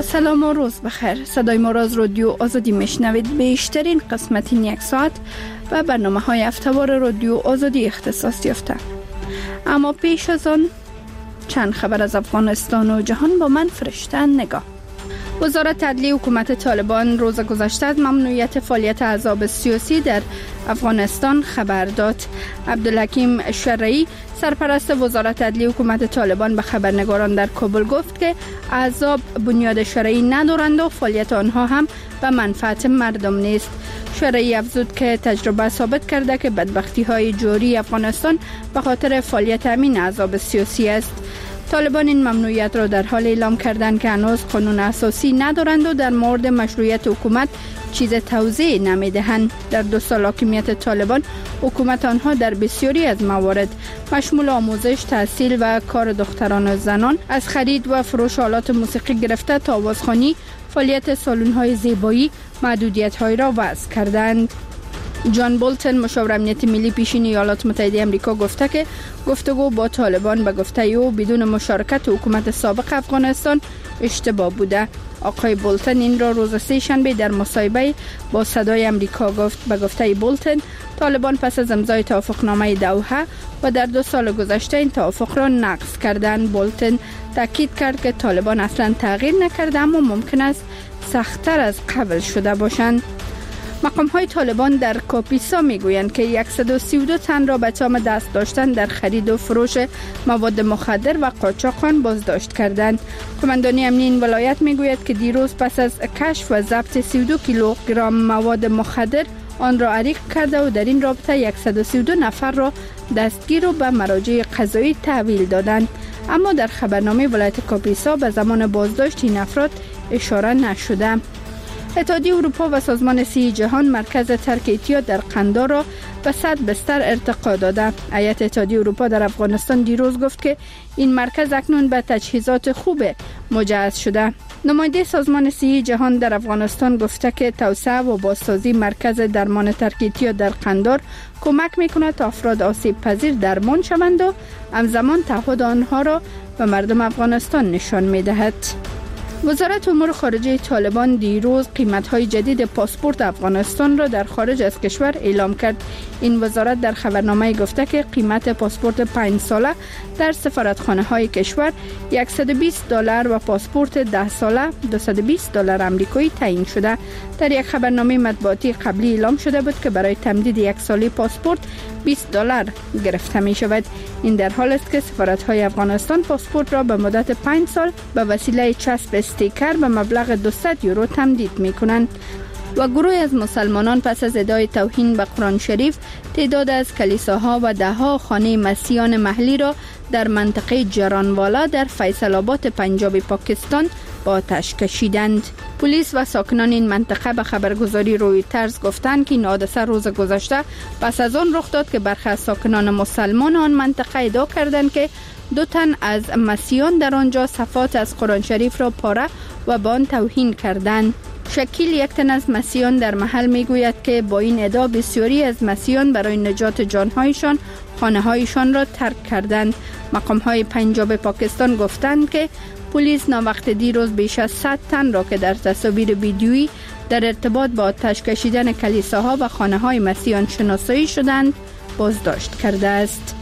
سلام و روز بخیر. صدای ما را از رادیو آزادی میشنوید. بیشترین قسمت این یک ساعت و برنامه های هفته‌وار رادیو آزادی اختصاص یافته. اما پیش از آن چند خبر از افغانستان و جهان با من فرشته نگاه. وزارت عدلیه حکومت طالبان روز گذشته از ممنوعیت فعالیت احزاب سیاسی در افغانستان خبر داد. عبدالحکیم شرعی سرپرست وزارت عدلیه حکومت طالبان به خبرنگاران در کابل گفت که احزاب بنیاد شرعی ندارند و فعالیت آنها هم به منفعت مردم نیست. شرعی افزود که تجربه ثابت کرده که بدبختی‌های جاری افغانستان به خاطر فعالیت همین احزاب سیاسی است. طالبان این ممنوعیت را در حال اعلام کردند که هنوز قانون اساسی ندارند و در مورد مشروعیت حکومت چیز توضیح نمیدهند. در 2 سال حاکمیت طالبان حکومت آنها در بسیاری از موارد مشمول آموزش، تحصیل و کار دختران و زنان، از خرید و فروش آلات موسیقی گرفته تا آوازخوانی، فعالیت سالن‌های زیبایی، محدودیت‌های را وضع کردند. جان بولتن مشاور امنیت ملی پیشین ایالات متحده آمریکا گفته که گفتگو با طالبان به گفته او بدون مشارکت حکومت سابق افغانستان اشتباه بوده. آقای بولتن این را روز سه شنبه در مصاحبه با صدای آمریکا گفت. به گفته بولتن طالبان پس از امضای توافقنامه دوحه و در 2 سال گذشته این توافق را نقض کردند. بولتن تاکید کرد که طالبان اصلا تغییر نکرده اما ممکن است سخت‌تر از قبل شده باشند. مقام‌های طالبان در کاپیسا میگویند که 132 تن را به اتهام دست داشتن در خرید و فروش مواد مخدر و قاچاق بازداشت کردند. قماندانی امنی این ولایت میگوید که دیروز پس از کشف و ضبط 32 کیلوگرم مواد مخدر آن را عریق کرده و در این رابطه 132 نفر را دستگیر و به مراجع قضایی تحویل دادند. اما در خبرنامه ولایت کاپیسا به زمان بازداشت این افراد اشاره نشده. اتحادیه اروپا و سازمان صحی جهان مرکز ترک اعتیاد در قندار را به 100 بستر ارتقا داده. هیئت اتحادیه اروپا در افغانستان دیروز گفت که این مرکز اکنون به تجهیزات خوب مجهز شده. نماینده سازمان صحی جهان در افغانستان گفته که توسعه و بازسازی مرکز درمان ترک اعتیاد در قندار کمک می‌کند تا افراد آسیب پذیر درمان شوند و همزمان تعهد آنها را به مردم افغانستان نشان می‌دهد. وزارت امور خارجه طالبان دیروز قیمت‌های جدید پاسپورت افغانستان را در خارج از کشور اعلام کرد. این وزارت در خبرنامه گفته که قیمت پاسپورت 5 ساله در سفارتخانه‌های کشور $120 و پاسپورت 10 ساله $220 آمریکایی تعیین شده. در یک خبرنامه مطبوعاتی قبلی اعلام شده بود که برای تمدید 1 ساله پاسپورت $20 گرفته می شود. این در حال است که سفارت‌های افغانستان پاسپورت را به مدت 5 سال به وسیله چسب استیکر به مبلغ 200 یورو تمدید می کنند. و گروه از مسلمانان پس از ادعای توهین به قرآن شریف تعداد از کلیساها و ده‌ها خانه مسیحیان محلی را در منطقه جرانوالا در فیصل آباد پنجاب پاکستان با آتش کشیدند. پلیس و ساکنان این منطقه به خبرگزاری رویترز گفتند که این حادثه روز گذشته پس از آن رخ داد که برخی از ساکنان مسلمان آن منطقه ادعا کردند که 2 تن از مسیحیان در آنجا صفحات از قرآن شریف را پاره و به آن توهین کردند. شکیل 1 تن از مسیحیان در محل میگوید که با این ادعا بسیاری از مسیحیان برای نجات جانهایشان خانه‌هایشان را ترک کردند. مقام‌های پنجاب پاکستان گفتند که پلیس ناوقت دیروز بیش از 100 تن را که در تصاویر ویدیویی در ارتباط با آتش کشیدن کلیساها و خانه‌های مسیحیان شناسایی شدند بازداشت کرده است.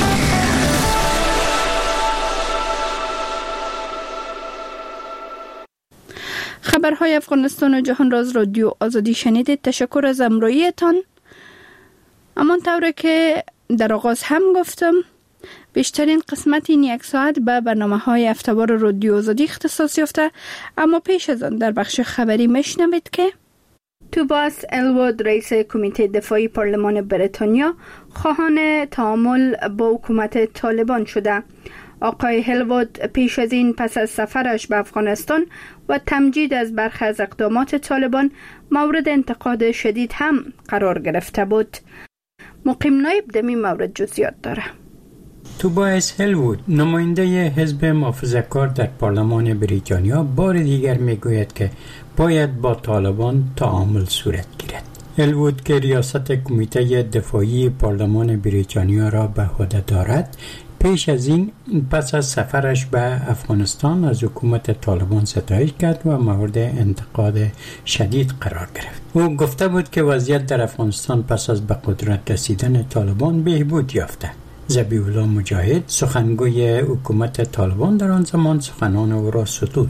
خبرهای افغانستان و جهان را از رادیو آزادی شنیدید. تشکر از همراهیتان. همانطور که در آغاز هم گفتم بیشترین قسمت این 1 ساعت به برنامه‌های هفته‌وار رادیو آزادی اختصاص یافته. اما پیش از آن در بخش خبری میشنوید که توباس الوود رئیس کمیته دفاعی پارلمان بریتانیا خواهان تعامل با حکومت طالبان شده. آقای هلوود پیش از این پس از سفرش به افغانستان و تمجید از برخی از اقدامات طالبان مورد انتقاد شدید هم قرار گرفته بود. مقیم نایب دمی مورد جزئیات داره. توباس هلوود نماینده حزب محافظه‌کار در پارلمان بریتانیا بار دیگر میگوید که باید با طالبان تعامل صورت گیرد. هلوود که ریاست کمیته دفاعی پارلمان بریتانیا را به عهده دارد پیش از این پس از سفرش به افغانستان از حکومت طالبان ستایش کرد و مورد انتقاد شدید قرار گرفت. او گفته بود که وضعیت در افغانستان پس از به قدرت رسیدن طالبان بهبود یافته. ذبیح الله مجاهد سخنگوی حکومت طالبان در آن زمان سخنان او را ستود.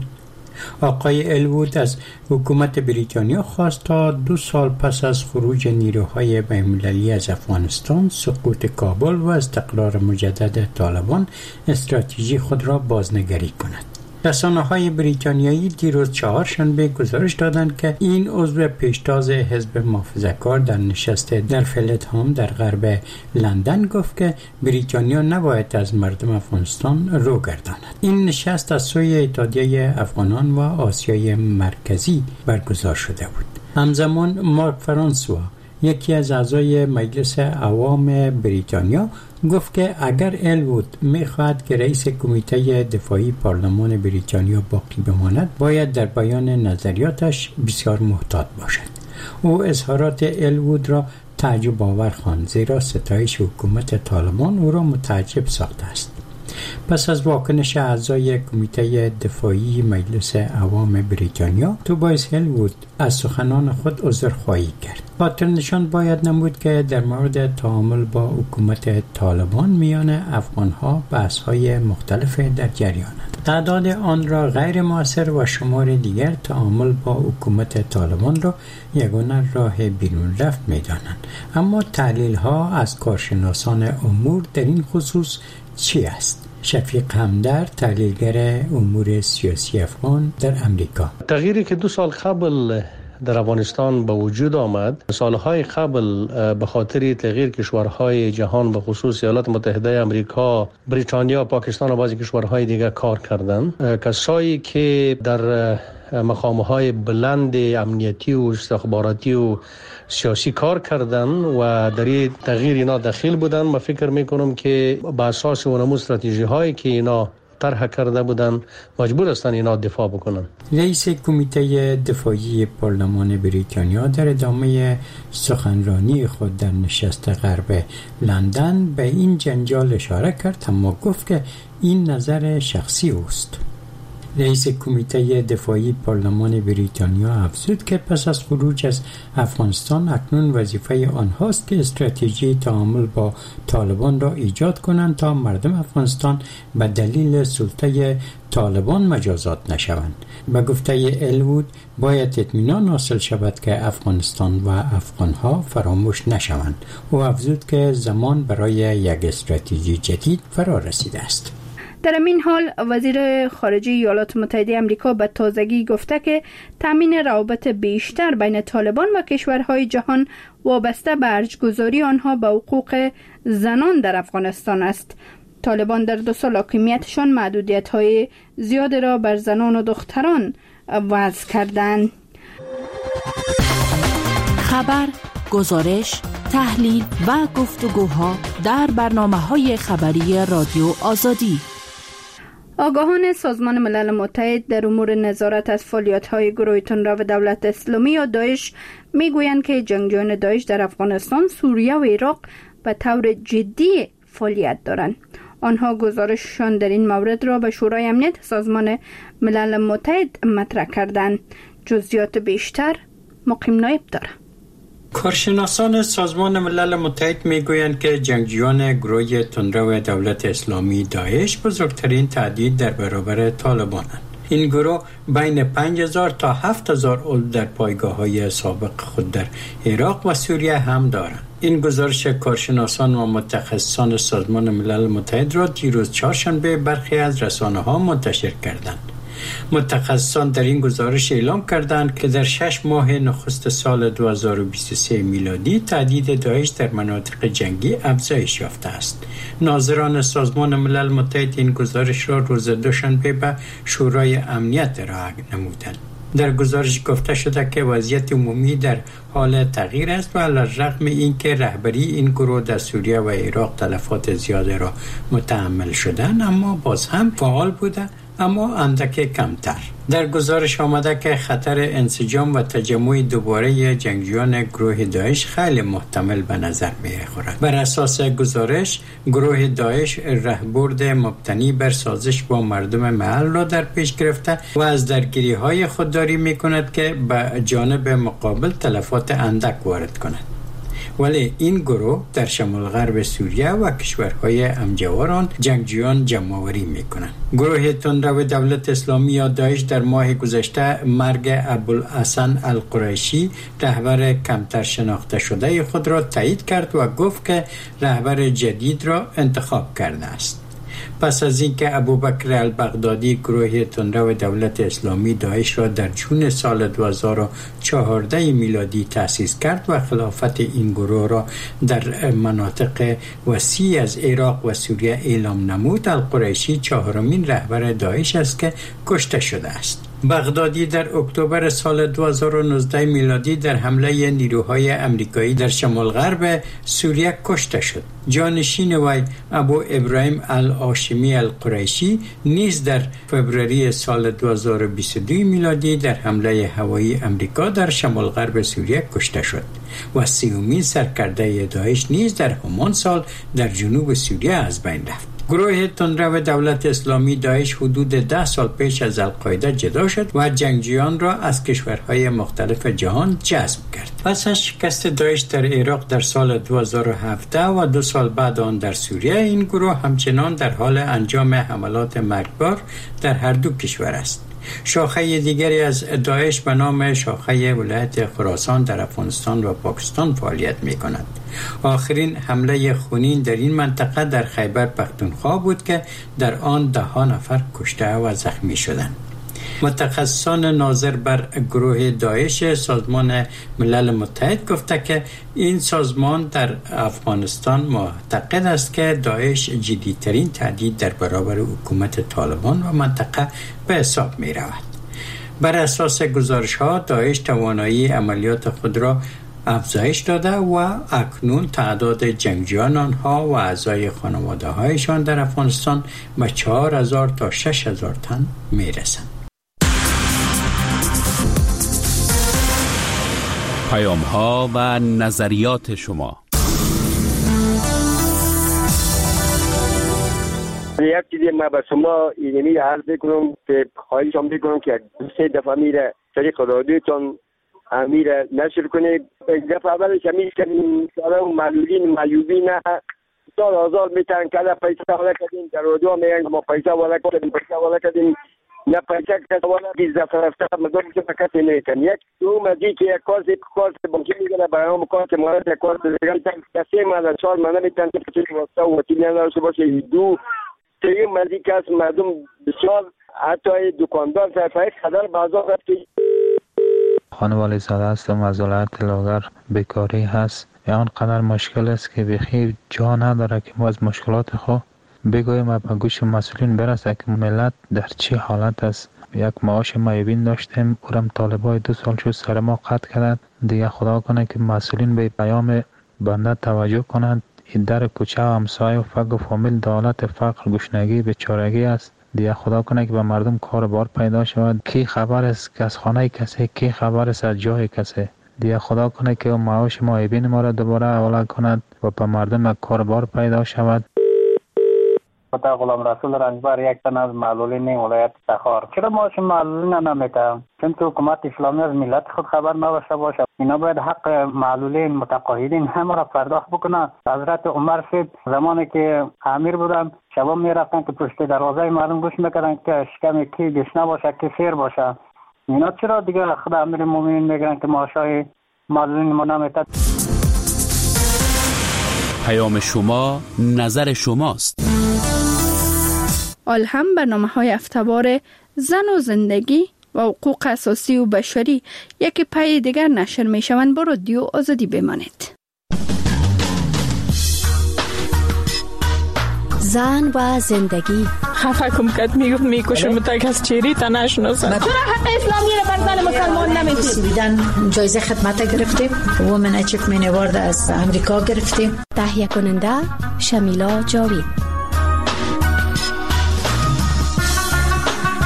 آقای الوود از حکومت بریتانیا خواست تا 2 سال پس از خروج نیروهای بین‌المللی از افغانستان، سقوط کابل و استقرار مجدد طالبان استراتژی خود را بازنگری کند. رسانه‌های بریتانیایی دیروز چهارشنبه گزارش دادند که این عضو پیشتاز حزب محافظه‌کار در نشست در فلتهام در غرب لندن گفت که بریتانیا نباید از مردم افغانستان رو گرداند. این نشست از سوی اتحادیه افغانان و آسیای مرکزی برگزار شده بود. همزمان مارک فرانسوا، یکی از اعضای مجلس عوام بریتانیا، گفت که اگر الوود می‌خواهد که رئیس کمیته دفاعی پارلمان بریتانیا باقی بماند، باید در بیان نظریاتش بسیار محتاط باشد. او اظهارات الوود را تعجب آور خواند، زیرا ستایش حکومت طالبان او را متعجب ساخته است. پس از واکنش اعضای کمیته دفاعی مجلس عوام بریتانیا، توبایس الوود از سخنان خود عذرخواهی کرد. خاطر نشان باید نمود که در مورد تعامل با حکومت طالبان میان افغانها بحث‌های مختلف در جریانند. تعداد آن را غیر مؤثر و شمار دیگر تعامل با حکومت طالبان را یگانه راه بیرون رفت می‌دانند. اما تحلیل‌ها از کارشناسان امور در این خصوص چی است؟ شفیق همدرد، تحلیلگر امور سیاسی افغان در امریکا: تغییری که 2 سال قبل در افغانستان به وجود آمد، سالهای قبل به خاطر تغییر کشورهای جهان به خصوص ایالات متحده آمریکا، بریتانیا، پاکستان و بعضی کشورهای دیگر کار کردند. کسایی که در مقام‌های بلند امنیتی و استخباراتی و سیاسی کار کردن و در این تغییر اینا دخیل بودن، من فکر میکنم که با اساس اون استراتژی هایی که اینا طرح کرده بودن مجبور هستن اینا دفاع بکنن. رئیس کمیته دفاعی پارلمان بریتانیا در ادامه سخنرانی خود در نشست غرب لندن به این جنجال اشاره کرد، اما گفت که این نظر شخصی اوست. رئیس کمیته دفاعی پارلمان بریتانیا افزود که پس از خروج از افغانستان اکنون وظیفه آنهاست که استراتژی تعامل با طالبان را ایجاد کنند تا مردم افغانستان به دلیل سلطه طالبان مجازات نشوند. به گفته الوود باید اطمینان حاصل شود که افغانستان و افغانها فراموش نشوند. او افزود که زمان برای یک استراتژی جدید فرا رسیده است. در این حال وزیر خارجه ایالات متحده آمریکا به تازگی گفته که تامین روابط بیشتر بین طالبان و کشورهای جهان وابسته به ارجح‌گذاری آنها به حقوق زنان در افغانستان است. طالبان در 2 سال حاکمیتشان محدودیت‌های زیاد را بر زنان و دختران وضع کردند. خبر، گزارش، تحلیل و گفتگوها در برنامه‌های خبری رادیو آزادی. آگاهان سازمان ملل متحد در امور نظارت از فعالیت‌های گروه تندرو و دولت اسلامی یا داعش می‌گویند که جنگجویان داعش در افغانستان، سوریه و عراق به طور جدی فعالیت دارند. آنها گزارششان در این مورد را به شورای امنیت سازمان ملل متحد مطرح کردند. جزئیات بیشتر مقیم نایب دارد. کارشناسان سازمان ملل متحد میگویند که جنگجویان گروه تندرو دولت اسلامی داعش بزرگترین تهدید در برابر طالبانند. این گروه بین 5000 تا 7000 عضو در پایگاه‌های سابق خود در عراق و سوریه هم دارند. این گزارش کارشناسان و متخصصان سازمان ملل متحد را دیروز چهارشنبه برخی از رسانه‌ها منتشر کردند. متخصصان در این گزارش اعلام کردند که در 6 ماه نخست سال 2023 میلادی تهدید داعش در مناطق جنگی افزایش یافته است. ناظران سازمان ملل متحد این گزارش را روز دوشنبه به شورای امنیت ارائه نمودند. در گزارش گفته شده که وضعیت عمومی در حال تغییر است و علی‌رغم اینکه رهبری این گروه در سوریه و عراق تلفات زیاده را متحمل شدند، اما باز هم فعال بوده اما اندک کمتر. در گزارش آمده که خطر انسجام و تجمع دوباره جنگجویان گروه داعش خیلی محتمل به نظر می خورد. بر اساس گزارش، گروه داعش راهبرد مبتنی بر سازش با مردم محل را در پیش گرفته و از درگیری های خودداری می کند که به جانب مقابل تلفات اندک وارد کند. ولی این گروه در شمال غرب سوریه و کشورهای همجوار آن جنگجویان جمع‌آوری می‌کنند. گروه تندرو دولت اسلامی یا داعش در ماه گذشته مرگ ابوالحسن القریشی، رهبر کمتر شناخته شده خود را تایید کرد و گفت که رهبر جدید را انتخاب کرده است. پس از اینکه ابوبکر البغدادی گروه تندرو دولت اسلامی داعش را در جون سال 2014 میلادی تأسیس کرد و خلافت این گروه را در مناطق وسیع از عراق و سوریه اعلام نمود، القریشی چهارمین رهبر داعش است که کشته شده است. بغدادی در اکتبر سال 2019 میلادی در حمله نیروهای امریکایی در شمال غرب سوریه کشته شد. جانشین وی ابو ابراهیم الهاشمی القریشی نیز در فوریه سال 2022 میلادی در حمله هوایی امریکا در شمال غرب سوریه کشته شد و سومین سرکرده داعش نیز در همان سال در جنوب سوریه از بین رفت. گروه تندرو دولت اسلامی داعش حدود 10 سال پیش از القاعده جدا شد و جنگجویان را از کشورهای مختلف جهان جذب کرد. پس از شکست داعش در عراق در سال 2017 و 2 سال بعد آن در سوریه، این گروه همچنان در حال انجام حملات مرگبار در هر دو کشور است. شاخه دیگری از داعش به نام شاخه ولایت خراسان در افغانستان و پاکستان فعالیت می کند. آخرین حمله خونین در این منطقه در خیبر پختونخوا بود که در آن 10 نفر کشته و زخمی شدند. متخصصان ناظر بر گروه داعش سازمان ملل متحد گفته که این سازمان در افغانستان معتقد است که داعش جدی‌ترین تهدید در برابر حکومت طالبان و منطقه به حساب می رود. بر اساس گزارش ها داعش توانایی عملیات خود را افزایش داده و اکنون تعداد جنگجویان آنها و اعضای خانواده هایشان در افغانستان به 4000 تا 6000 تن می رسند. پیام ها و نظریات شما. یک چیزی ما به شما اینمی عرض بکنم که خواهشم میکنم که 2-3 دفعه میره طریق رادیوتون میره نشر کنید. دفعه اولش همیشه که سالان معلولین معیوبین سال آزار میتن که پیسه والا کردیم در رادیو میگن ما پیسه والا کردیم نه پیسه که والا 20 دفعه رفته مدام که فقط نیتن. یک دو مزی که یک کارت بانکی میگه برای هم کارت مالت یک کارت دیگه کسی مال 4 ماه میتن که چه واسطه و وکیل نداشته باشه. دو سه مزی که از مردم بسیار حتی دکاندار صفحه خدر بازار رفت. خانوالی زاده هستم از ولایت لاغر. بیکاری هست آنقدر مشکل است که بخی جا نداره که ما از مشکلات خود بگویم به گوش مسئولین برسه که ملت در چی حالت است. یک معاش معیوبین داشتیم اورم طالبای 2 سال شد سر ما قطع کردند. دیگه خدا کنه که مسئولین به پیام بنده توجه کنند. این در کوچه و همسایه و فقر و فامیل دولت فقر گشنگی بیچارگی است. دیگه خدا کنه که به مردم کار بار پیدا شود. کی خبر است که از خانه کسی، کی خبر است از جای کسی. دیگه خدا کنه که معاش معیوبین ما را دوباره حواله کند و به مردم کار بار پیدا شود. خدا غلام رسول رنجبر یک تن از معلولین ولایت تخار. چرا معاش معلولین نمیده؟ چون که حکومت اسلامی از ملت خود خبر نداشته باشه. اینا باید حق معلولین متقاعدین همه را پرداخت بکنن. حضرت عمر صاحب زمانی که امیر بودن شبا میرفتن که پشت دروازه مردم گوش میکردن که شکم کی گشنه باشه کی سیر باشه. اینا چرا دیگه خود امیر مومنین میگن که معاشای معلولین ما نمیده؟ پیام شما نظر شماست. آل هم برنامه‌های هفته‌وار زن و زندگی و حقوق اساسی و بشری یکی پای دیگر نشر می‌شوند. با رادیو آزادی بمانید. زن و زندگی. خفه کم کد میکشم تا کس چیری تا نشناسم. چرا حق اسلامی رو بر زن مسلمان نمیدید؟ جایزه خدمت گرفتیم. وومن اچیومنت اوارد از امریکا گرفتیم. تهیه کننده شمیلا جاوید.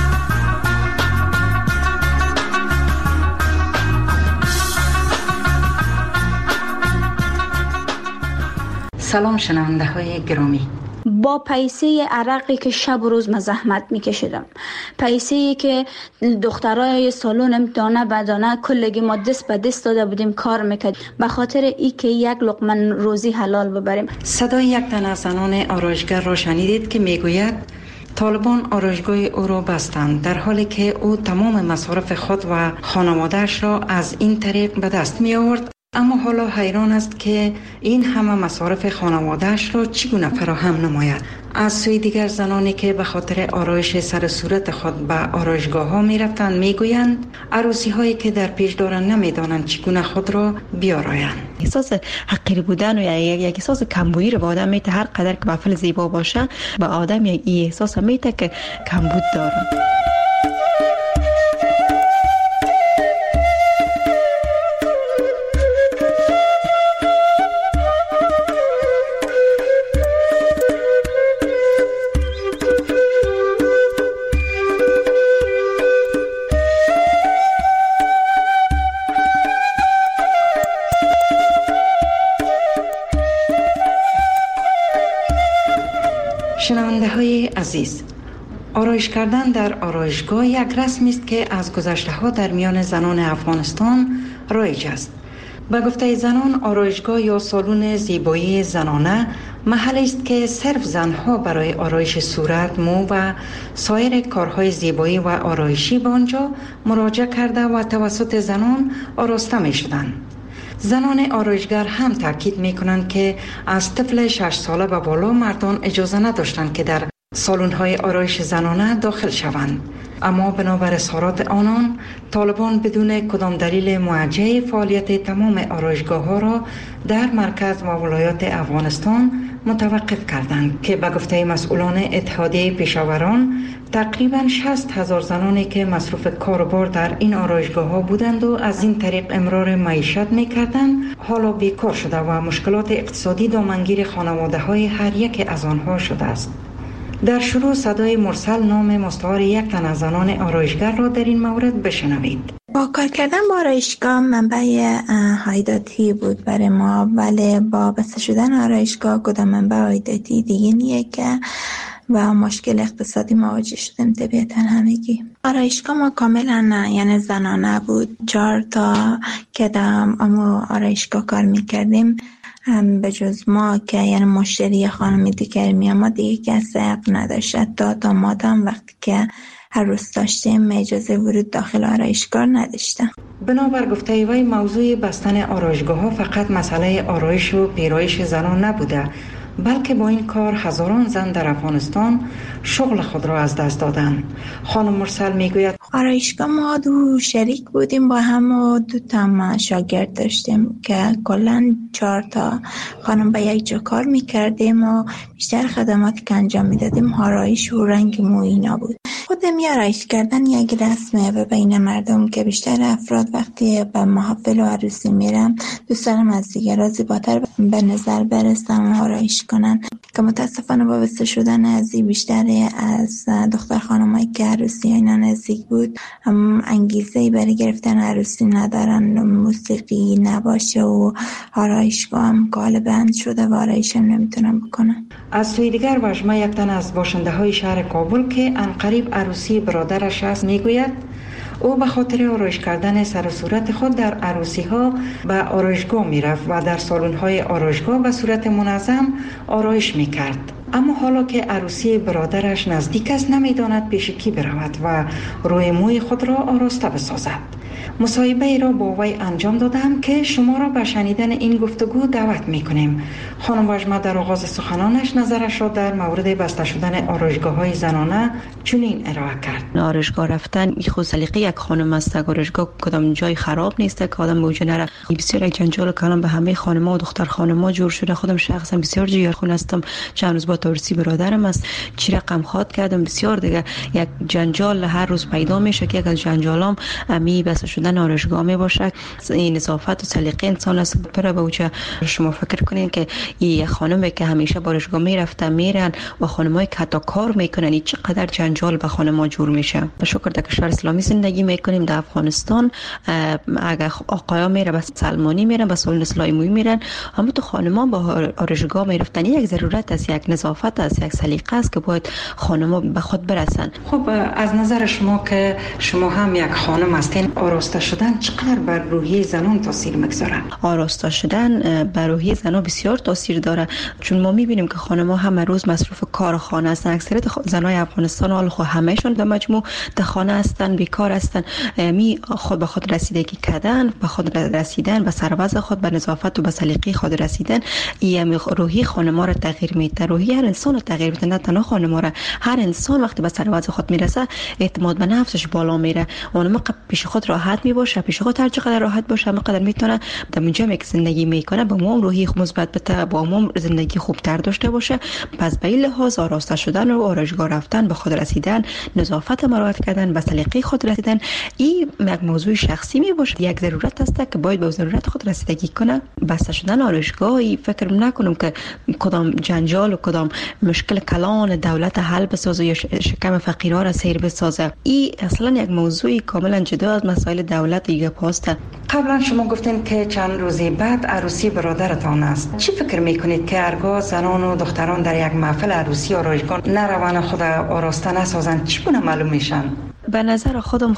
سلام شنونده های گرامی. با پیسه عرقی که شب و روز مزحمت میکشیدم، پیسه‌ای که دخترای سالونم دانه به دانه کلگی ما دست به دست داده بودیم کار میکرد به خاطر ای که یک لقمه روزی حلال ببریم. صدای یک تن از زنان آرایشگر را شنیدید که میگوید طالبان آرایشگاه او را بستند، در حالی که او تمام مصارف خود و خانواده‌اش را از این طریق به دست می آورد. اما حالا حیران است که این همه مصارف خانواده‌اش را چگونه فراهم نماید. از سوی دیگر زنانی که به خاطر آرایش سر صورت خود به آرایشگاه ها می رفتند می گویند عروسی هایی که در پیش دارند نمی دانند چگونه خود را بیارایند. احساس حقیر بودن و یک احساس کمبودی رو به آدم میته، هر قدر که بفل زیبا باشه به آدم یک احساس میته که کمبود داره. شنونده های عزیز، آرایش کردن در آرایشگاه یک رسمی است که از گذشته ها در میان زنان افغانستان رایج است. به گفته زنان، آرایشگاه یا سالن زیبایی زنانه محلی است که صرف زنها برای آرایش صورت، مو و سایر کارهای زیبایی و آرایشی به آنجا مراجعه کرده و توسط زنان آراسته می شدند. زنان آرایشگر هم تاکید می کنند که از طفل 6 ساله به بالا مردان اجازه نداشتند که در سالن‌های آرایش زنانه داخل شوند. اما بنابر اظهارات آنان، طالبان بدون کدام دلیل موجه فعالیت تمام آرایشگاه‌ها را در مرکز و ولایات افغانستان متوقف کردند که به گفته مسئولان اتحادیه پیشاوران تقریباً 60,000 زنانی که مصروف کار و بار در این آرایشگاه‌ها بودند و از این طریق امرار معیشت می‌کردند، حالا بیکار شده و مشکلات اقتصادی دامنگیر خانواده‌های هر یک از آنها شده است. در شروع صدای مرسل نام مستعار یک تن از زنان آرایشگر را در این مورد بشنوید. با کار کردن با آرایشگاه منبع عایداتی بود برای ما، ولی با بسته شدن آرایشگاه کدام منبع عایداتی دیگه نیه که و مشکل اقتصادی مواجه شدیم. طبیعتا همگی آرایشگاه ما کاملا یعنی زنانه بود. 4 تا که در آرایشگاه کار میکردیم به جز ما که یعنی مشتری خانمی دیگر میامد دیگه کسی حق نداشت. تا دامادم وقتی که هر روز داشتیم اجازه ورود داخل آرایشگاه نداشتم. بنابر گفته وی موضوع بستن آرایشگاه ها فقط مسئله آرایش و پیرایش زنان نبوده، بلکه با این کار هزاران زن در افغانستان شغل خود را از دست دادند. خانم مرسل میگوید آرایشگاه ما 2 شریک بودیم با هم و 2 تا شاگرد داشتیم که کلا 4 تا خانم به یک جا کار میکردیم و بیشتر خدماتی که انجام میدادیم آرایش و رنگ مو اینا بود. خودم آرایش کردن یک رسمه و بین مردم که بیشتر افراد وقتی به محافل و عروسی میرن دوست دارم از دیگران زیباتر به نظر برسن و آرایش کنن که متاسفانه با بسته شدن از بیشتر از دختر خانمایی که عروسی اینا نزدیک بود انگیزه‌ای برای گرفتن عروسی ندارن، موسیقی نباشه و آرایشگاه هم غالباً شده و آرایش هم نمیتونن بکنن. از سوی دیگر وژمه یک تن از باشنده های شهر کابل که عنقریب عروسی برادرش است میگوید او به خاطر آرایش کردن سر و صورت خود در عروسی ها به آرایشگاه می رفت و در سالن های آرایشگاه به صورت منظم آرایش می کرد. اما حالا که عروسی برادرش نزدیک است نمی داند پیش کی برود و روی موی خود را آراسته بسازد. مصاحبه ای را با وی انجام دادم که شما را به شنیدن این گفتگو دعوت می کنیم. خانم وژمه در آغاز سخنانش نظرش را در مورد بسته شدن آرایشگاه های زنانه چنین ارائه کرد. آرایشگاه رفتن این خود سلیقه یک خانم است. آرایشگاه کدام جای خراب نیست که آدم به اونجا نره. بسیار یک جنجال کلام به همه خانم‌ها و دختر خانم‌ها جور شده. خودم شخصا بسیار جیگرخون هستم. چند روز با عروسی برادرم است چی رقم خواد کردم بسیار دیگه یک جنجال هر روز پیدا میشه که یک از جنجالام امی بس بسته شدن آرایشگاه می باشه. این نظافت و سلیقه انسان است. برای به وجه شما فکر کنین که یک خانمی که همیشه به آرایشگاه میرفته میرن و خانمایی که حتی کار میکنن چقدر جنجال به خانم‌ها جور میشه. به شکر در کشور اسلامی زندگی میکنیم. در افغانستان اگر آقایا میره به سلمانی میرن به سالن اصلاحی مویی میرن، اما تو خانم‌ها با آرایشگاه میرفتن. یک ضرورت است، یک نظافت است، یک سلیقه است که باید خانم‌ها به خود برسن. خب از نظر شما که شما هم یک خانم هستین، آراسته شدن چقدر بر روحیه زنان تاثیر میگذاره؟ آراسته شدن بر روحیه زنان بسیار تاثیر داره، چون ما میبینیم که خانم‌ها همه روز مصروف کار خانه هستن. اکثریت زنای افغانستان حال خو همهشون در مجموع در خانه هستن، بیکار هستن. می خود به خود رسیدگی کردن، به خود رسیدن، به سروز خود، به نظافت و به سلیقه خود رسیدن، این روحی خانم‌ها را تغییر میده. روحی هر انسان را تغییر میده، نه تنها خانم‌ها را. هر انسان وقتی به سروز خود میرسه اعتماد به نفسش بالا میره. اون پیش خود راحت میباشه، پیش خود هر چقدر راحت باشه همقدر میتونه در جمعی که زندگی میکنه با عموم روحی مثبت بده، با عموم زندگی خوبتر داشته باشه. پس به این لحاظ آراسته شدن و آرایشگاه رفتن، به خود رسیدن، نظافت مراعات کردن، به سلیقه خود رسیدن، این یک موضوع شخصی می باشه. یک ضرورت است که باید به ضرورت خود رسیدگی کنه. بسته شدن آرایشگاهی فکر نکنم که کدام جنجال و کدام مشکل کلان دولت حل بسازه یا شکم فقیرها را سیر بسازه. این اصلا یک موضوع کاملا جدا از مسائل دولت دیگه پاسته. قبلا شما گفتین که چند روزی بعد عروسی برادرتان است. چی فکر میکنید که هرگاه زنان و دختران در یک محفل عروسی آرایشگاه نروان خود آراسته نسازند چگونه معلوم میشن؟ به نظر خودم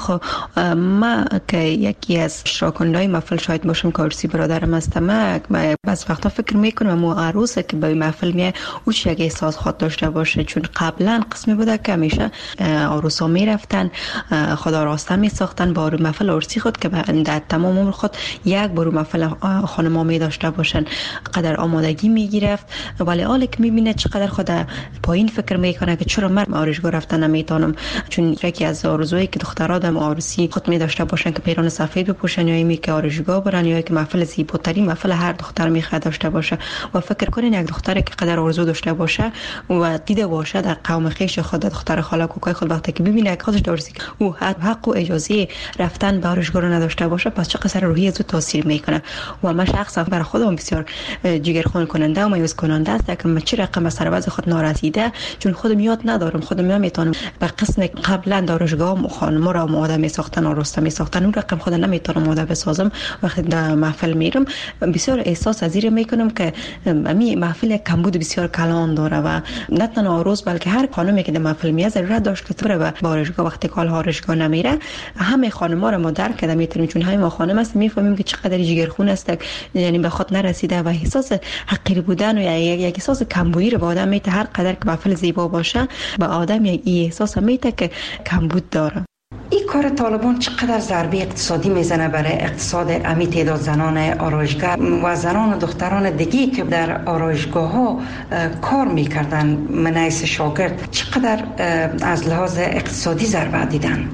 ما که یکی از اشتراک‌کننده‌های محفل شاید باشم که عروسی برادرم است، ما بعض وقتا فکر میکنم مو عروسه که به محفل میه او چه یک احساس خود داشته باشه، چون قبلا قسمی بوده که همیشه عروسا میرفتن خود آراسته میساختن با محفل عروسی خود که در تمام عمر خود یک بار محفل خانم‌ها می داشته باشن. قدر آمادگی میگرفت، ولی حالا که میبینه چقدر خود پایین فکر میکنه که چرا من آرایشگاه رفتن نمیتونم، چون یکی از آرزویی که دخترها در عروسی خود می داشته باشن که پیران سفید بپوشن یا اینی که آرایشگاه برن یا که محفل زیباترین محفل هر دختر میخواد داشته باشه. و فکر کنین یک دختری که قدر آرزو داشته باشه و دیده باشه در قوم خویش خود، دختر خاله کوکای خود، وقتی که ببینه که خودش دارسی او حق و اجازه رفتن به آرایشگاه رو نداشته باشه، پس چه قصر روحی از او تاثیر میکنه. و من شخصا برای خودم بسیار جگرخون کننده و مایوس کننده است که من چه رقم سر خود نارسیده، چون خودم یاد ندارم، خودم نمیتونم به قسم قبلا آرایشگاه خانم‌ها را آماده می‌ساختن، آراسته می‌ساختن، اون رقم خود نمیتونم آماده بسازم. وقتی در محفل میرم بسیار احساس ازیر میکنم که می محفل کمبود بسیار کلان داره و نه تنها عروس بلکه هر خانمی که در محفل میاد ضرورت داشت که بره به آرایشگاه. وقتی که آرایشگاه نمیره همه خانم‌ها را ما درک کرده میتونیم، چون همه ما خانم است میفهمیم که چقدر جگرخون است، یعنی به خود نرسیده و احساس حقیر بودن و یک احساس کمبودی رو به آدم میته. هر قدر که محفل زیبا باشه به آدم یک احساس میته که کمبود داره. این کار طالبان چقدر ضربه اقتصادی میزنه برای اقتصاد امی تعداد زنان آرایشگر و زنان و دختران دیگه که در آرایشگاه ها کار میکردن من حیث شاگرد، چقدر از لحاظ اقتصادی ضربه دیدن؟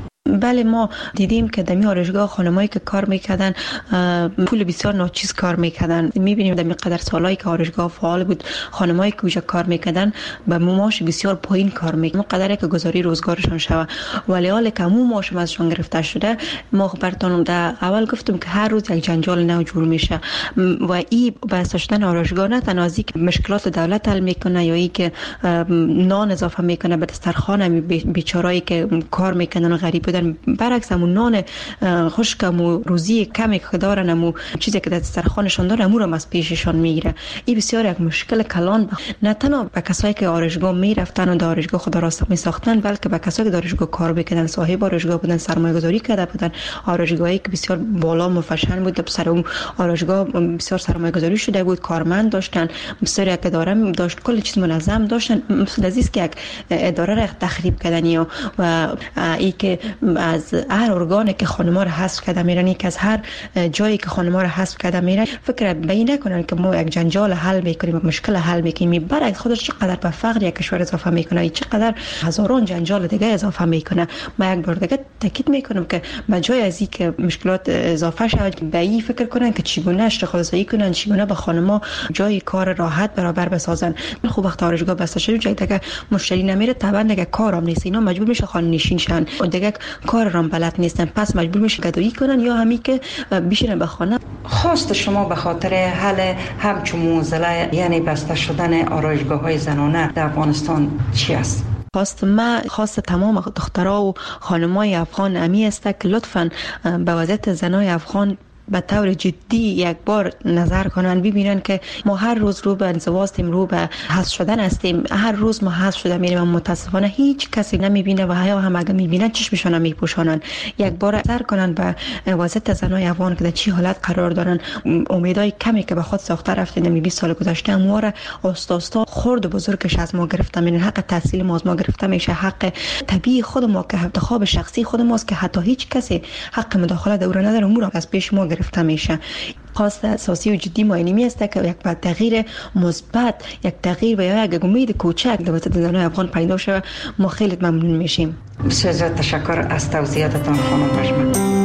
بله ما دیدیم که در آرایشگاه خانمایی که کار میکردن پول بسیار ناچیز کار میکردن. میبینیم در مقدار سالایی که آرایشگاه فعال بود خانمایی که اونجا کار میکردن با معاش بسیار پایین کار میکردن، قدری که گزاری روزگارشان شوه، ولی حالا که همون معاش ازشان گرفته شده. ما براتون در اول گفتم که هر روز یک جنجال نو جور میشه و این بسته شدن آرایشگاه نه تنها از اینکه مشکلات دولت حل میکنه یا اینکه نان اضافه میکنه به دسترخوان بیچارهایی که کار میکنن و غریب بودن، برعکس همون نان خشکم و روزی کمی که دارن، همون چیزی که در دسترخوانشان دارن همون رو از پیششان میگیره. این بسیار یک مشکل کلان نه تنها به کسایی که آرایشگاه میرفتن و در آرایشگاه خود راسته میساختن، بلکه به کسایی که در آرایشگاه کار میکردن، صاحب آرایشگاه بودن، سرمایه گذاری کرده بودن، آرایشگاهی که بسیار بالا مفشن بود، سر اون آرایشگاه بسیار سرمایه گذاری شده بود، کارمند داشتن، بسیار یک اداره داشت، کل چیز منظم داشتن. مثل از که یک اداره را تخریب کردن و ای که از هر ارگانی که خانم‌ها را حذف کرده میرن، یک از هر جایی که خانم‌ها را حذف کرده میرن، فکر بین نکنن که ما یک جنجال حل میکنیم، مشکل حل میکنیم. برعکس خودش چقدر به فقر یک کشور اضافه میکنه، چقدر هزاران جنجال دیگه اضافه میکنه. ما یک بار دیگه تاکید میکنم که به جای از این که مشکلات اضافه شود، به این فکر کنن که چگونه اشتغال زایی کنن، چگونه به خانم‌ها جای کار راحت برابر بسازن. خوب وقت آرایشگاه بسته شد، جای دیگه مشتری نمیره، طبعا دیگه کارام نیست، اینا مجبور میشه خانه نشین شن و دیگه کار را بلد نیستن، پس مجبور میشن گدایی کنن یا همین که بشینن به خانه. خواست شما به خاطر حل همچون موزله یعنی بسته شدن آرایشگاه‌های زنانه در افغانستان چی است؟ خواست تمام دخترها و خانمای افغان امی است که لطفاً به وضعیت زنای افغان به طور جدی یک بار نظر کنن، ببینن که ما هر روز رو به انزوا هستیم، رو به حذف شدن هستیم. هر روز ما حذف شده میریم، متاسفانه هیچ کسی نمیبینه و هم اگه میبینن چشمشون میپوشانن. یک بار نظر کنن به وضعیت زنای افغان که در چی حالت قرار دارن. امیدای کمی که به خود ساخته رفتیم 20 سال گذشته ما را آستا خرد و بزرگش از ما گرفته میشن. حق تحصیل ما از ما گرفته میشه، حق طبیعی خود ما که انتخاب شخصی خود ماست که حتی هیچ کسی حق مداخله در اون نداره، امور از پیش ما گرفته میشه. خواست اساسی و جدی ما اینمی است که یک تغییر مثبت، یک تغییر و یک امید کوچک در وسط زنان افغان پیدا شه. ما خیلی ممنون میشیم. بسیار تشکر از توضیحاتتان خانم رجمن.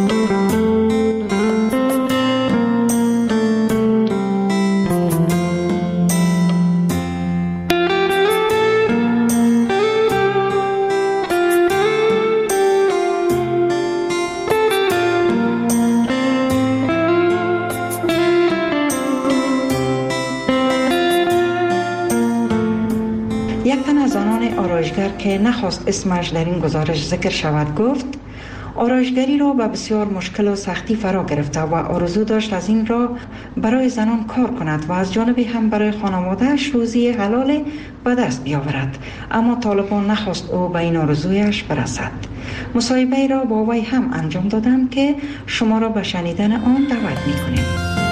که نخواست اسمش در این گزارش ذکر شود گفت آرایشگری را به بسیار مشکل و سختی فرا گرفته و آرزو داشت از این را برای زنان کار کند و از جانبی هم برای خانواده‌اش روزی حلال به دست بیاورد، اما طالبان نخواست او به این آرزویش برسد. مصاحبه را با وی هم انجام دادم که شما را به شنیدن آن دعوت می‌کنیم.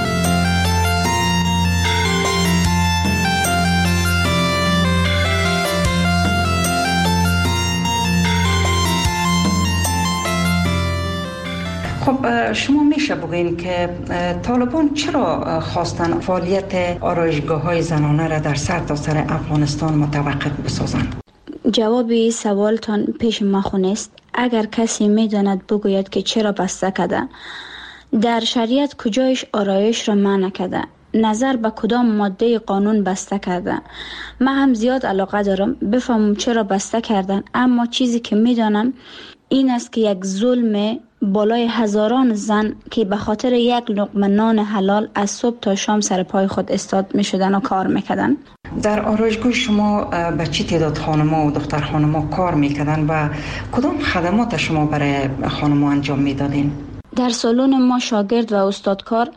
خب شما میشه بگین که طالبان چرا خواستن فعالیت آرایشگاه‌های زنانه را در سرتاسر افغانستان متوقف بسازند؟ جواب سوالتان پیش ما خونست. اگر کسی میداند بگوید که چرا بسته کرده. در شریعت کجایش آرایش را منع کرده؟ نظر به کدام ماده قانون بسته کرده؟ من هم زیاد علاقه دارم بفهمم چرا بسته کردن، اما چیزی که میدانم این است که یک ظلم بالای هزاران زن که به خاطر یک لقمه نان حلال از صبح تا شام سر پای خود استاد می شدن و کار میکردن. در آرایشگاه شما به چی تعداد خانم‌ها و دختر خانم‌ها کار میکردن و کدام خدمات شما برای خانم‌ها انجام میدادین؟ در سالن ما شاگرد و استادکار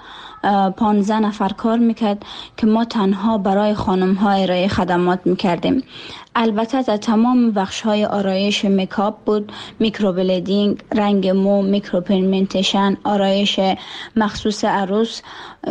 15 نفر کار میکرد که ما تنها برای خانم‌ها ارائه خدمات میکردیم. البته در تمام بخش‌های آرایش میکاپ بود، میکروبلیدینگ، رنگ مو، میکروپیگمنتیشن، آرایش مخصوص عروس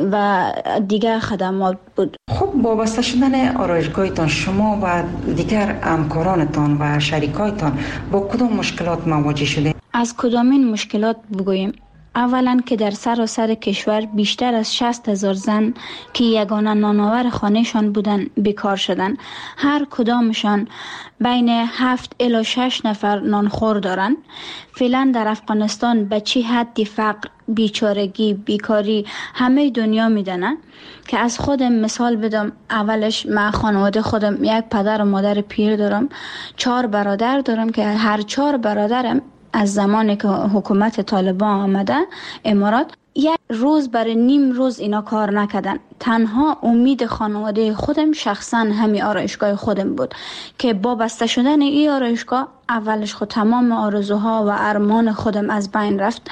و دیگر خدمات بود. خب وابسته شدن آرایشگاهتان شما و دیگر همکارانتان و شریکایتان با کدام مشکلات مواجه شده؟ از کدامین مشکلات بگوییم؟ اولا که در سراسر کشور بیشتر از 60,000 زن که یگانه نانآور خانهشان بودن بیکار شدن. هر کدامشان بین 7 الی 6 نفر نانخور دارن. فعلا در افغانستان به چه حدی فقر، بیچارگی، بیکاری همه دنیا میدانه که از خودم مثال بدم. اولش من خانواده خودم یک پدر و مادر پیر دارم، 4 برادر دارم که هر 4 برادرم از زمانی که حکومت طالبان آمده امارات یک روز برای نیم روز اینا کار نکردن. تنها امید خانواده خودم شخصا همین آرایشگاه خودم بود که با بسته شدن این آرایشگاه اولش خود تمام آرزوها و ارمان خودم از بین رفت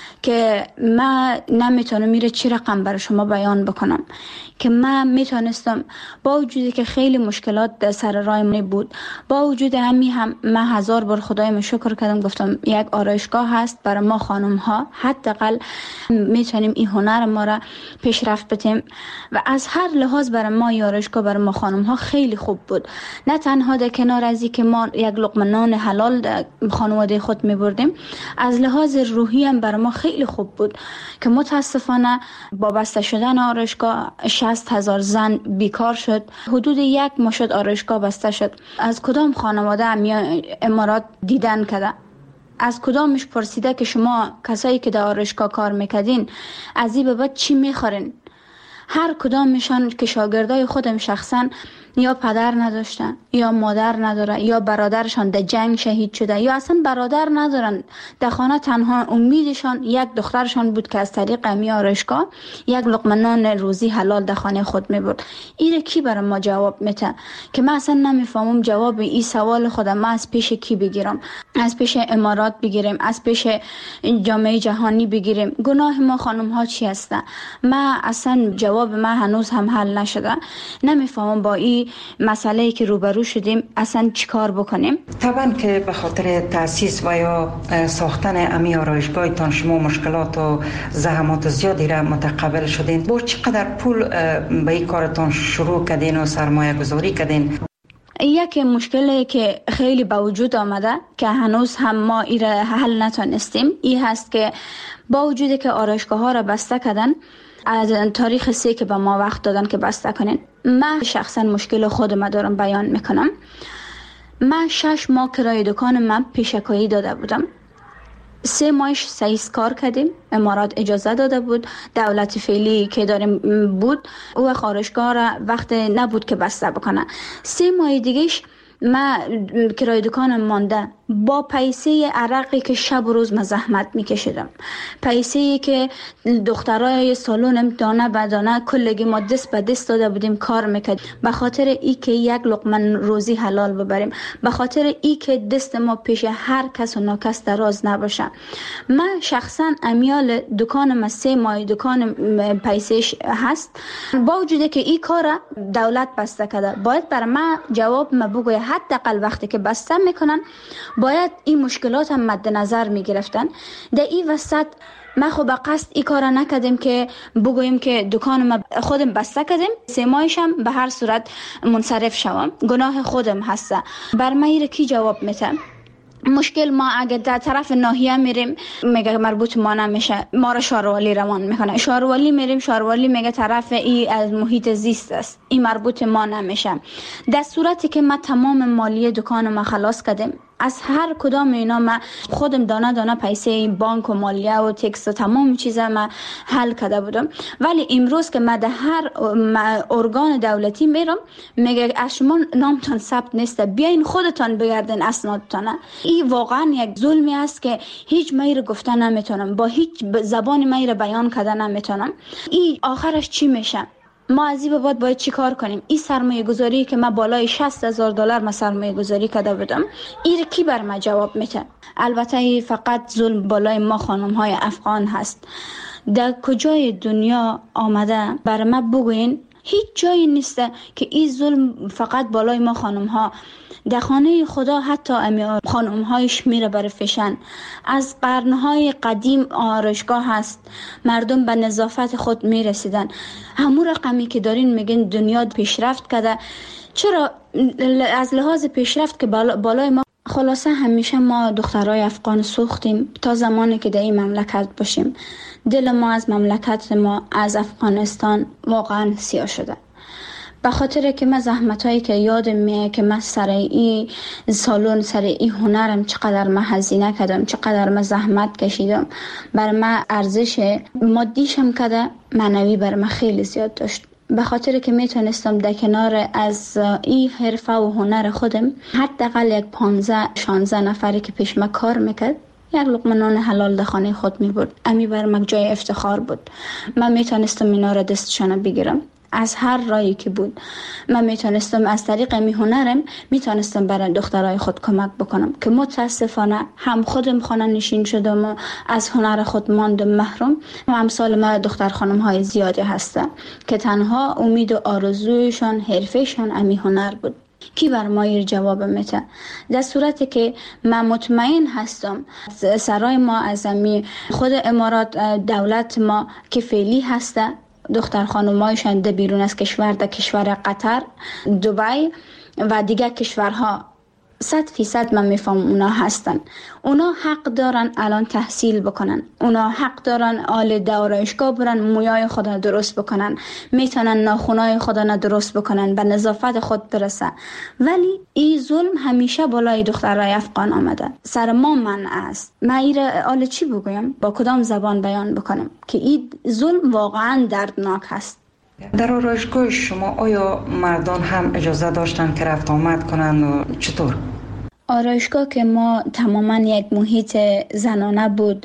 که من نمیتونم میره چی رقم برای شما بیان بکنم که من میتونستم با وجودی که خیلی مشکلات در سر راه من بود، با وجود هم من 1000 بار خدایم شکر کردم، گفتم یک آرایشگاه هست برای ما خانم ها، حداقل میتونیم این هنر ما را پیشرفت بدیم و از هر لحاظ برای ما آرایشگاه برای ما خانم ها خیلی خوب بود. نه تنها در کنار از اینکه ما یک لقمه نان حلال در خانواده خود میبردیم، از لحاظ روحی هم برای ما خیلی خوب بود که متاسفانه با بسته شدن آرایشگاه 60,000 زن بیکار شد. حدود 1 ماه شد آرایشگاه بسته شد. از کدام خانواده امارات دیدن کرده؟ از کدامش پرسیده که شما کسایی که در آرایشگاه کار میکردین از این به بعد چی میخورین؟ هر کدامشان که شاگردای خودم شخصا یا پدر نداشتن یا مادر نداره یا برادرشان در جنگ شهید شده یا اصلا برادر ندارن، در خانه تنها امیدشان یک دخترشان بود که از طریق امی آرایشگاه یک لقمه نان روزی حلال در خانه خود میبرد. اینه کی برای ما جواب میده که من اصلا نمیفهمم جواب این سوال خودم ما از پیش کی بگیرم؟ از پیش امارات بگیریم، از پیش جامعه جهانی بگیریم؟ گناه ما خانم ها چی هسته؟ من اصلا جواب من هنوز هم حل نشده. نمیفهمم با این مسئله که روبرو شدیم اصلا چیکار بکنیم. طبعا که به خاطر تاسیس و یا ساختن امی آرایشگاهتان شما مشکلات و زحمات زیادی را متقبل شدین. با چقدر پول به این کارتان شروع کردین و سرمایه گذاری کردین؟ یک مشکلی که خیلی به وجود آمده که هنوز هم ما این را حل نتونستیم این هست که با وجودی که آرایشگاه ها را بسته کردن از تاریخ 3 که به ما وقت دادن که بسته کنین، من شخصا مشکل خودم دارم بیان میکنم. من 6 ماه کرایه دکان من پیشکایی داده بودم. 3 ماهش سعیس کار کردیم، امارات اجازه داده بود، دولت فعلی که داریم بود او خارجگاه را وقت نبود که بسته بکنه. 3 ماه دیگهش من کرایه دکانم مانده با پیسه عرقی که شب و روز من زحمت میکشیدم، پیسه‌ای که دخترای سالونم دانه به دانه کلگی ما دست به دست داده بودیم کار میکرد به خاطر ای که یک لقمه روزی حلال ببریم، به خاطر ای که دست ما پیش هر کس و ناکس دراز نباشه. من شخصا امیال دکانم 3 ماه دکان پیسهش هست، با وجودی که این کار دولت بسته کرده باید بر من جواب ما بگوی حداقل وقتی که بسته میکنن باید این مشکلات هم مد نظر میگرفتن. در این وسط ما خب به قصد این کار نکردیم که بگوییم که دکان ما خودم بسته کردیم 3 ماهش هم به هر صورت منصرف شوم، گناه خودم هست. بر من ایره کی جواب میده؟ مشکل ما اگه در طرف ناحیه میریم میگه مربوط ما نمیشه، ما را شاروالی روان میکنه، شاروالی میریم شاروالی میگه طرف ای از محیط زیست است، این مربوط ما نمیشه. در صورتی که ما تمام مالیه دکان ما خلاص کردیم، از هر کدام اینا ما خودم دانه دانه پیسه بانک و مالیه و تکس و تمام چیزا ما حل کرده بودم، ولی امروز که ما در هر ارگان دولتی میرم میگه از شما نامتان ثبت نیست، بیاین خودتان بگردین اسنادتان. این واقعا یک ظلمی است که هیچ میره گفته نمیتونم، با هیچ زبان میره بیان کرده نمیتونم. این آخرش چی میشه؟ ما از این بعد باید چی کار کنیم؟ این سرمایه گذاری که من بالای $60,000 من سرمایه گذاری کرده بودم، این کی بر من جواب میده؟ البته فقط ظلم بالای ما خانم های افغان هست. در کجای دنیا آمده بر من بگوین؟ هیچ جایی نیست که این ظلم فقط بالای ما خانم ها. در خانه خدا حتی خانم هایش میره بر فشن. از قرنهای قدیم آرایشگاه هست، مردم به نظافت خود میرسیدن. همون رقمی که دارین میگین دنیا پیشرفت کرده، چرا از لحاظ پیشرفت که بالای ما؟ خلاصه همیشه ما دخترای افغان سوختیم تا زمانی که در این مملکت باشیم. دل ما از مملکت ما از افغانستان واقعا سیاه شده، به خاطر که من زحمتایی که یادم میاد که من سر این سالن سر این هنرم چقدر من هزینه کردم، چقدر من زحمت کشیدم، بر من ارزش مادیشم کرده، معنوی بر من خیلی زیاد داشت. به خاطر که میتونستم در کنار از این حرفه و هنر خودم حداقل یک 15-16 نفری که پیش من کار میکرد یک لقمه نان حلال در خانه خود میبرد. امی بر من جای افتخار بود. من میتونستم اینا را دستشان بگیرم از هر راهی که بود. من میتونستم از طریق می هنرم میتونستم برای دخترای خود کمک بکنم که متاسفانه هم خودم خانه نشین شدم و از هنر خود ماندم محروم و امثال ما دختر خانم های زیادی هستن که تنها امید و آرزویشان حرفشان امی هنر بود. کی بر ما جواب میده؟ در صورتی که من مطمئن هستم سرای ما از امی خود امارات دولت ما که فعلی هسته، دختر خانمایشان ده بیرون از کشور، در کشور قطر، دبی و دیگر کشورها 100% من میفهم اونا هستن. اونا حق دارن الان تحصیل بکنن، اونا حق دارن آل دورایشگاه برن مویای خود را درست بکنن، میتونن ناخونای خود را درست بکنن، به نظافت خود برسن. ولی این ظلم همیشه بالای دخترای افغان آمده، سر ما منع است. من ایره آل چی بگویم؟ با کدام زبان بیان بکنم که این ظلم واقعا دردناک هست؟ در آرایشگاه شما آیا مردان هم اجازه داشتن که رفت آمد کنند و چطور؟ آرایشگاه که ما تماما یک محیط زنانه بود،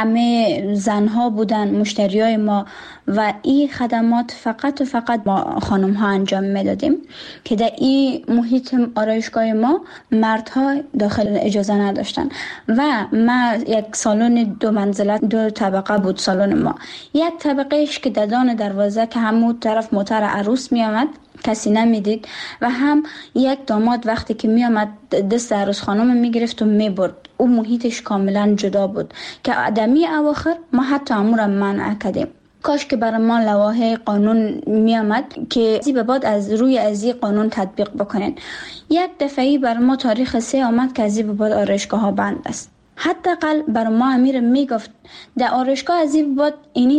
همه زنها بودن مشتریای ما و این خدمات فقط و فقط ما خانم ها انجام میدادیم که در این محیط آرایشگاه ما مردها داخل اجازه نداشتن. و ما یک سالن 2 منزله 2 طبقه بود سالن ما. یک طبقهش که ددان دروازه که همون طرف موتر عروس می آمد کسی نمیدید و هم یک داماد وقتی که می آمد دست عروس خانم می گرفت و می برد. او محیطش کاملا جدا بود که آدمی اواخر ما حتی امور منع کردیم. کاش که برای ما لوایح قانون می آمد که به بعد از روی از این قانون تطبیق بکنین. یک دفعی برای ما تاریخ 3 آمد که از این به بعد آرایشگاه ها بند است. حداقل برای ما امیر میگفت در آرایشگاه از این بعد اینی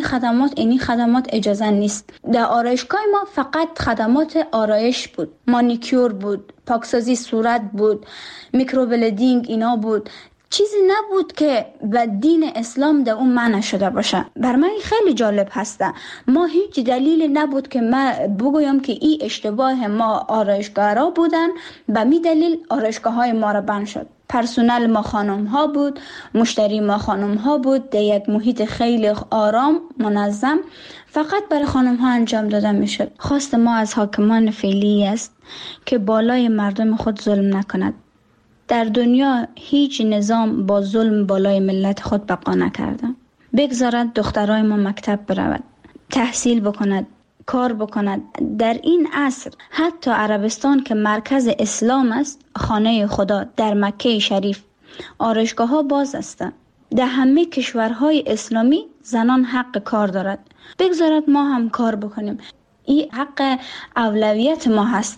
خدمات اجازه نیست. در آرایشگاه ما فقط خدمات آرایش بود، مانیکیور بود، پاکسازی صورت بود، میکروبلیدینگ اینا بود. چیزی نبود که به دین اسلام در اون منع شده باشه. بر من خیلی جالب هسته. ما هیچ دلیلی نبود که ما بگویم که این اشتباه ما آرایشگاه بودن، به می دلیل آرایشگاه های ما را بند شد. پرسنل ما خانم ها بود، مشتری ما خانم ها بود، در یک محیط خیلی آرام منظم فقط برای خانم ها انجام داده می شد. خواست ما از حاکمان فعلی است که بالای مردم خود ظلم نکند. در دنیا هیچ نظام با ظلم بالای ملت خود بقا نکرده. بگذارد دخترای ما مکتب برود، تحصیل بکند، کار بکند. در این عصر حتی عربستان که مرکز اسلام است، خانه خدا در مکه شریف، آرایشگاه ها باز است. در همه کشورهای اسلامی زنان حق کار دارد. بگذارد ما هم کار بکنیم. این حق اولویت ما هست.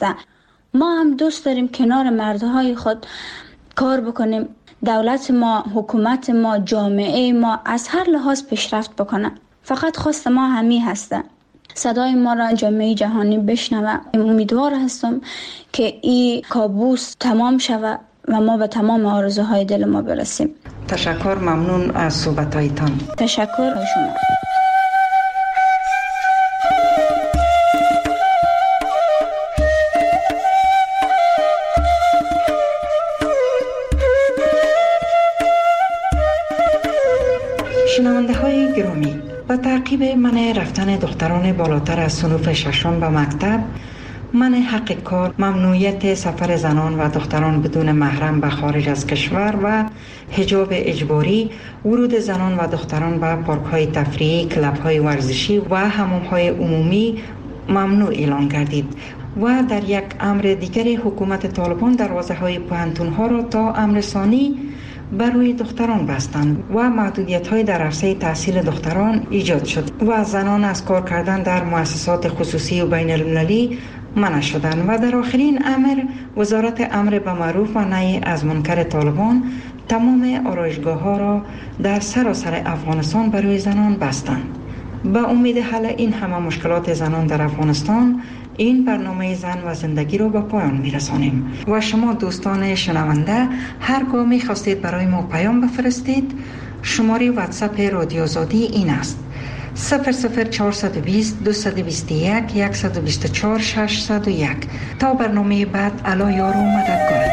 ما هم دوست داریم کنار مردهای خود کار بکنیم. دولت ما، حکومت ما، جامعه ما از هر لحاظ پیشرفت بکنه. فقط خواست ما همی هسته. صدای ما را جامعه جهانی بشنوه. امیدوار هستم که این کابوس تمام شود و ما به تمام آرزوهای دل ما برسیم. تشکر، ممنون از صحبتایتان. تشکر شما. شنونده های گرامی، با تعقیب منع رفتن دختران بالاتر از صنوف 6 به مکتب، منع حق کار، ممنوعیت سفر زنان و دختران بدون محرم به خارج از کشور و حجاب اجباری، ورود زنان و دختران به پارک های تفریحی، کلب های ورزشی و حمام های عمومی ممنوع اعلان گردید و در یک امر دیگر حکومت طالبان دروازه های پوهنتون ها را تا امر ثانی بر روی دختران بستند و محدودیت‌های در عرصه تحصیل دختران ایجاد شد و زنان از کار کردن در مؤسسات خصوصی و بین المللی منع شدند و در آخرین امر وزارت امر به معروف و نهی از منکر طالبان تمام آرایشگاه‌ها را در سراسر افغانستان بر روی زنان بستند. با امید حل این همه مشکلات زنان در افغانستان، این برنامه زن و زندگی رو به پایان میرسانیم و شما دوستان شنونده هرگاه میخواستید برای ما پیام بفرستید، شماره واتساپ رادیو آزادی این است: 00420 221 124 601. تا برنامه بعد، الا یار و مددگارتان.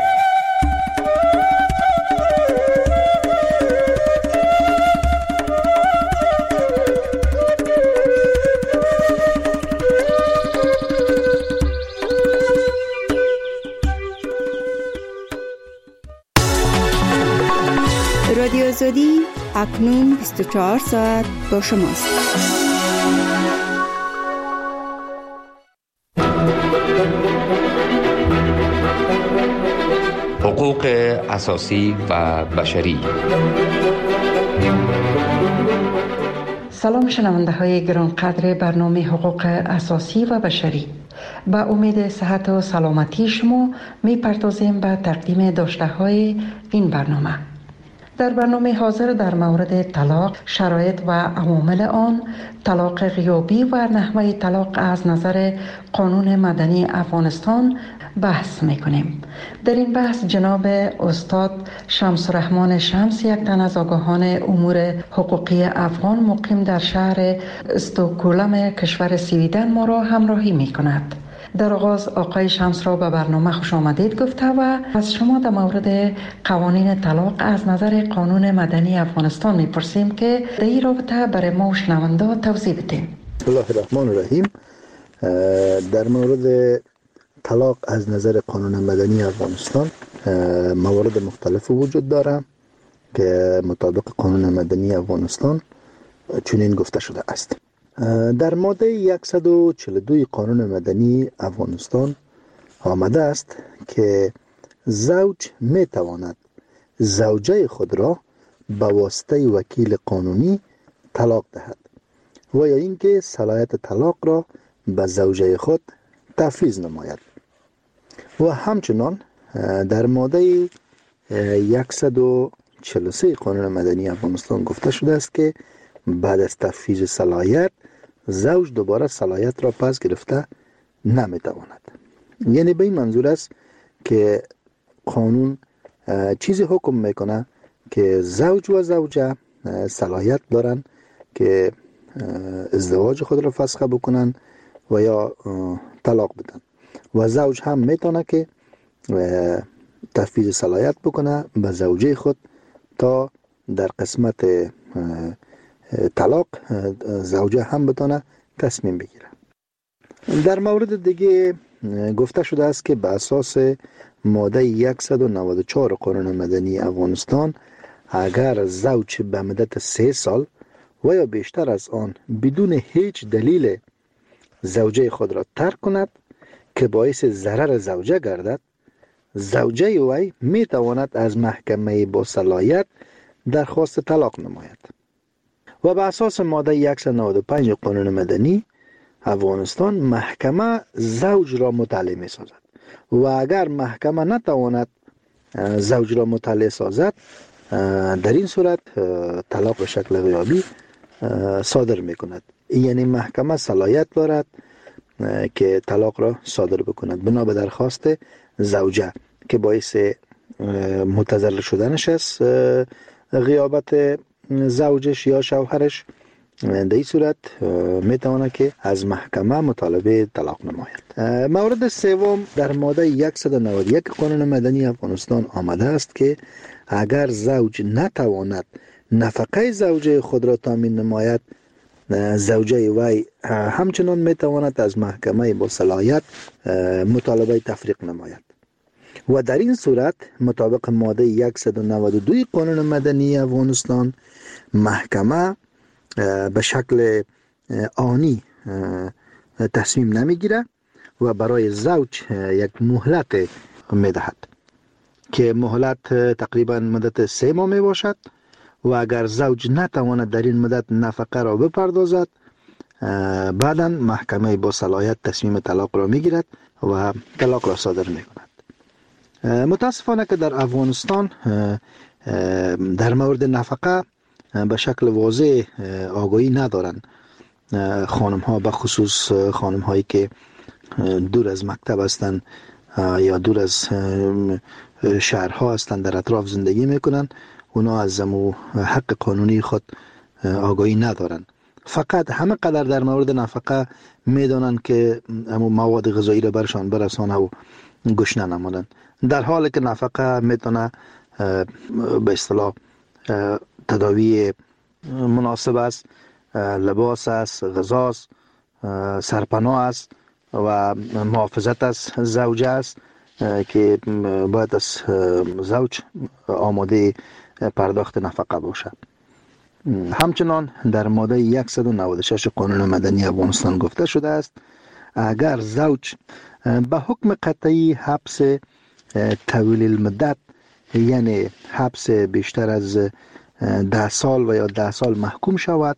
رادیو آزادی اکنون 24 ساعت با شماست. حقوق اساسی و بشری. سلام شنونده های گرانقدر برنامه حقوق اساسی و بشری. با امید صحت و سلامتی شما می پردازیم به تقدیم داشته های این برنامه. در برنامه حاضر در مورد طلاق، شرایط و عوامل آن، طلاق غیابی و نحوه طلاق از نظر قانون مدنی افغانستان بحث میکنیم. در این بحث جناب استاد شمس الرحمن شمس، یک تن از آگاهان امور حقوقی افغان مقیم در شهر استکهلم کشور سویدن ما را همراهی میکند. در آغاز آقای شمس را به برنامه خوش آمدید گفته و از شما در مورد قوانین طلاق از نظر قانون مدنی افغانستان میپرسیم که در این رابطه برای ما و شنونده توضیح بدیم. بسم الله الرحمن الرحیم. در مورد طلاق از نظر قانون مدنی افغانستان موارد مختلف وجود داره که مطابق قانون مدنی افغانستان چنین گفته شده است. در ماده 142 قانون مدنی افغانستان آمده است که زوج می تواند زوجه خود را به واسطه وکیل قانونی طلاق دهد و یا اینکه صلاحیت طلاق را به زوجه خود تفویض نماید. و همچنان در ماده 143 قانون مدنی افغانستان گفته شده است که بعد از تفویض صلاحیت زوج دوباره صلاحیت را پس گرفته نمیتواند. یعنی به این منظور است که قانون چیزی حکم میکنه که زوج و زوجه صلاحیت دارن که ازدواج خود را فسخ بکنن و یا طلاق بدن و زوج هم میتونه که تفویض صلاحیت بکنه به زوجه خود تا در قسمت طلاق زوجه هم بتونه تصمیم بگیره. در مورد دیگه گفته شده است که به اساس ماده 194 قانون مدنی افغانستان اگر زوج به مدت 3 سال و یا بیشتر از آن بدون هیچ دلیل زوجه خود را ترک کند که باعث ضرر زوجه گردد، زوجه وی می تواند از محکمه با صلاحیت درخواست طلاق نماید. و به اساس ماده 195 قانون مدنی افغانستان محکمه زوج را مطلع می سازد و اگر محکمه نتواند زوج را مطلع سازد در این صورت طلاق به شکل غیابی صادر می کند. یعنی محکمه صلاحیت دارد که طلاق را صادر بکند بنا به درخواست زوجه که باعث متضرر شدنش است غیابت زوجش یا شوهرش. در این صورت میتونه که از محکمه مطالبه طلاق نماید. مورد سوم در ماده 191 قانون مدنی افغانستان آمده است که اگر زوج نتواند نفقه زوجه خود را تامین نماید، زوجه وی همچنان میتواند از محکمه با صلاحیت مطالبه تفریق نماید. و در این صورت مطابق ماده 192 قانون مدنی افغانستان محکمه به شکل آنی تصمیم نمیگیره و برای زوج یک مهلت میدهد که مهلت تقریبا مدت 3 ماه می باشد و اگر زوج نتواند در این مدت نفقه را بپردازد بعدا محکمه با صلاحیت تصمیم طلاق را میگیرد و طلاق را صادر میکند. متاسفانه که در افغانستان در مورد نفقه به شکل واضح آگاهی ندارند خانم ها، به خصوص خانم هایی که دور از مکتب هستند یا دور از شهرها هستند در اطراف زندگی میکنن، اونا از حق قانونی خود آگاهی ندارن. فقط همه قدر در مورد نفقه میدانن که مواد غذایی را برشان برسانه و گشنه نمانند، در حالی که نفقه میتونه به اصطلاح تداوی مناسب است، لباس است، غذا است، سرپناه است و محافظت از زوجه است که باید از زوج آماده پرداخت نفقه باشد. همچنان در ماده 196 قانون مدنی افغانستان گفته شده است اگر زوج به حکم قطعی حبس طویل المدت، یعنی حبس بیشتر از 10 سال و یا 10 سال محکوم شود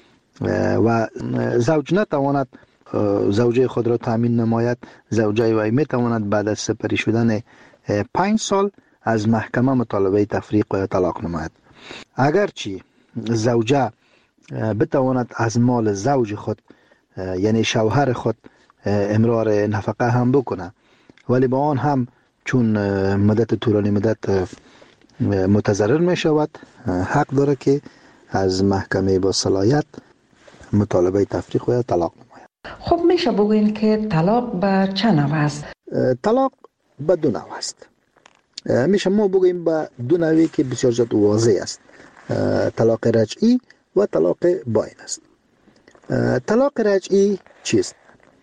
و زوج نتواند زوجه خود را تامین نماید، زوجه وی میتواند بعد از سپری شدن 5 سال از محکمه مطالبه تفریق و طلاق نماید. اگرچه زوجه بتواند از مال زوج خود یعنی شوهر خود امرار نفقه هم بکنه، ولی با آن هم چون مدت طولانی مدت متضرر می شود حق داره که از محکمه با صلاحیت مطالبه تفریق و یا طلاق نماید. خب میشه بگوین که طلاق به چه نوع است؟ طلاق به دو نوع است. میشه ما بگوییم به دو نوعی که بسیار زیاد واضح است. طلاق رجعی و طلاق باین است. طلاق رجعی چیست؟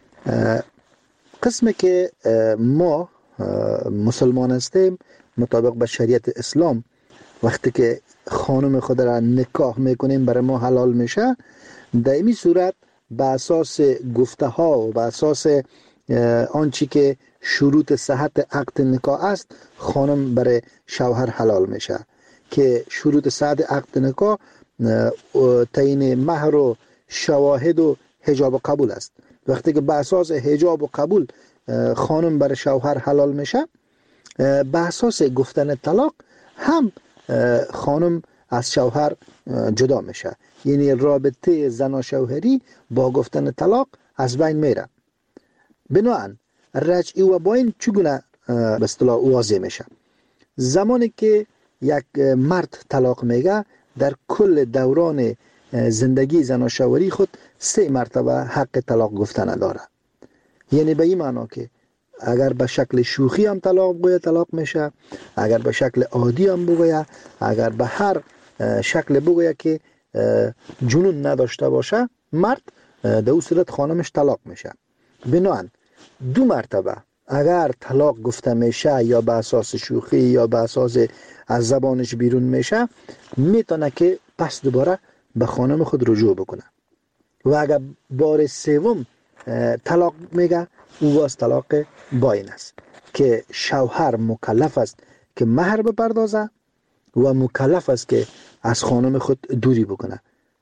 قسمی که ما مسلمان هستیم مطابق به شریعت اسلام وقتی که خانم خود را نکاح میکنیم برای ما حلال میشه، در این صورت به اساس گفته ها و به اساس آنچه که شروط صحت عقد نکاح است خانم برای شوهر حلال میشه که شروط صحت عقد نکاح تعیین مهر و شواهد و حجاب و قبول است. وقتی که به اساس حجاب و قبول خانم برای شوهر حلال میشه، به اساس گفتن طلاق هم خانم از شوهر جدا میشه. یعنی رابطه زن و شوهری با گفتن طلاق از بین میره. بنابراین رجعی و باین چگونه به اصطلاح واضح میشه؟ زمانی که یک مرد طلاق میگه در کل دوران زندگی زن و شوهری خود 3 مرتبه حق طلاق گفتن داره. یعنی به این معنا که اگر به شکل شوخی هم طلاق بگوید طلاق میشه، اگر به شکل عادی هم بگوید، اگر به هر شکل بگوید که جنون نداشته باشه مرد، در اون صورت خانمش طلاق میشه. بنابراین 2 مرتبه اگر طلاق گفته میشه یا به اساس شوخی یا به اساس از زبانش بیرون میشه، میتونه که پس دوباره به خانم خود رجوع بکنه. و اگر بار 3 طلاق میگه او باز طلاق باین است که شوهر مکلف است که مهر بپردازه و مکلف است که از خانم خود دوری بکنه.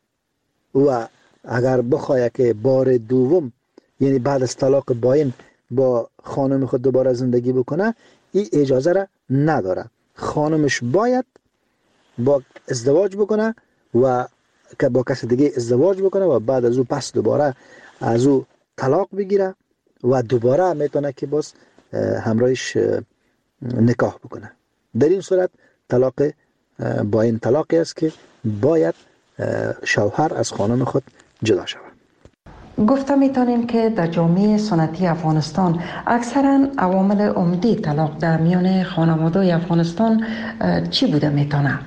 و اگر بخواه که بار 2 یعنی بعد از طلاق باین با خانم خود دوباره زندگی بکنه، این اجازه را نداره. خانمش باید با ازدواج بکنه و که با کسی دیگه ازدواج بکنه و بعد از او پس دوباره از او طلاق بگیره و دوباره میتونه که باز همراهش نکاح بکنه. در این صورت طلاق باین طلاقی است که باید شوهر از خانم خود جدا شود. گفته میتونیم که در جامعه سنتی افغانستان اکثرا عوامل عمده طلاق در میان خانواده افغانستان چی بوده میتونه؟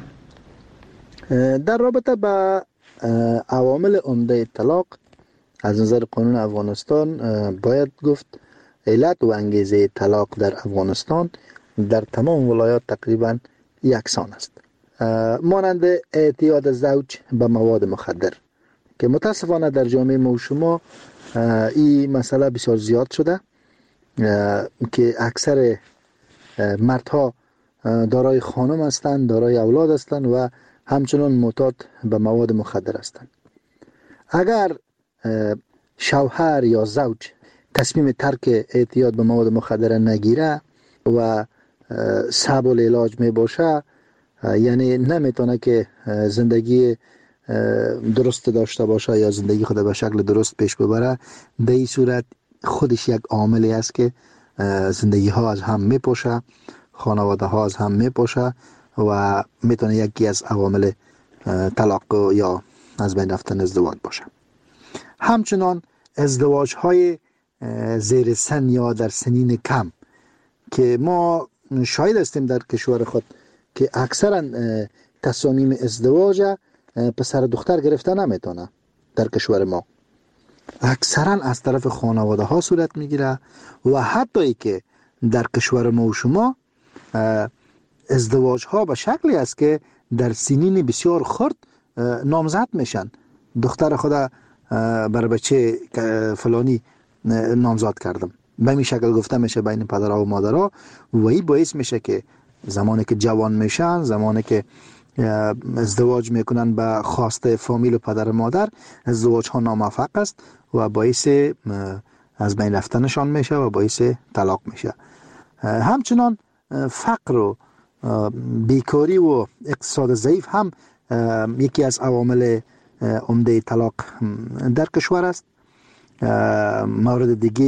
در رابطه با عوامل عمده طلاق از نظر قانون افغانستان باید گفت علت و انگیزه طلاق در افغانستان در تمام ولایات تقریبا یکسان است. مانند اعتیاد زوج به مواد مخدر که متاسفانه در جامعه ما و شما این مسئله بسیار زیاد شده که اکثر مردها دارای خانم هستند، دارای اولاد هستند و همچنان معتاد به مواد مخدر هستند. اگر شوهر یا زوج تصمیم ترک اعتیاد به مواد مخدر نگیره و صعب العلاج می باشه، یعنی نمیتونه که زندگی درست داشته باشه یا زندگی خود به شکل درست پیش ببره، در این صورت خودش یک عاملی است که زندگی ها از هم میپاشه، خانواده ها از هم میپاشه و میتونه یکی از عوامل طلاق یا از بین رفتن ازدواج باشه. همچنان ازدواج های زیر سن یا در سنین کم که ما شاهد هستیم در کشور خود که اکثرا تصامیم ازدواج پسر دختر گرفته نمیتونه. در کشور ما اکثرا از طرف خانواده ها صورت میگیره و حتی ای که در کشور ما و شما ازدواج ها به شکلی است که در سنین بسیار خرد نامزد میشن. دختر خدا بر بچه فلانی نامزد کردم، به این شکل گفته میشه بین پدرها و مادرها و این باعث میشه که زمانی که جوان میشن، زمانی که ازدواج میکنن به خواسته فامیل و پدر و مادر، ازدواج ها ناموفق است و باعث از بین رفتنشان میشه و باعث طلاق میشه. همچنان فقر و بیکاری و اقتصاد ضعیف هم یکی از عوامل عمده طلاق در کشور است. مورد دیگه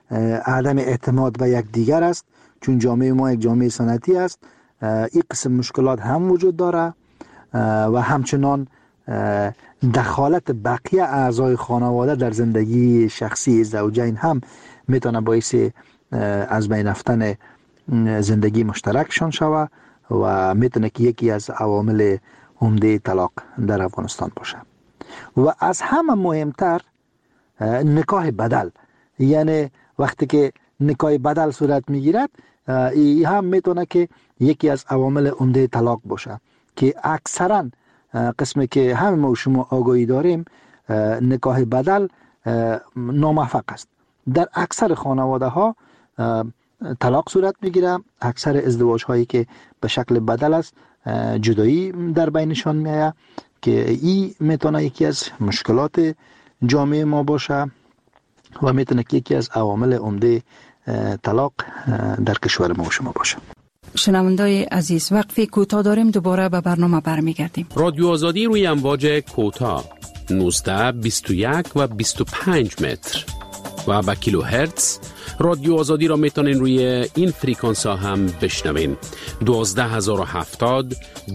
عدم اعتماد به یک دیگر است، چون جامعه ما یک جامعه سنتی است. این قسم مشکلات هم وجود داره و همچنان دخالت بقیه اعضای خانواده در زندگی شخصی زوجین هم میتونه باعث از بین رفتن زندگی مشترکشان شود و میتونه که یکی از عوامل عمده طلاق در افغانستان باشه. و از همه مهمتر نکاح بدل، یعنی وقتی که نکاح بدل صورت میگیرد، این هم میتونه که یکی از عوامل عمده طلاق باشه که اکثرا قسمی که همه ما و شما آگاهی داریم نکاح بدل ناموفق است. در اکثر خانواده ها طلاق صورت میگیره. اکثر ازدواج هایی که به شکل بدل است جدایی در بینشان میآید که این میتونه یکی از مشکلات جامعه ما باشه و میتونه که یکی از عوامل عمده طلاق در کشور ما و شما باشه. شنوندای عزیز، وقفی کوتاه داریم، دوباره به برنامه برمیگردیم. رادیو آزادی روی امواج کوتاه 19 21 و 25 متر و با کیلو هرتز. رادیو آزادی را میتونین روی این فریکانس ها هم بشنوین: 12070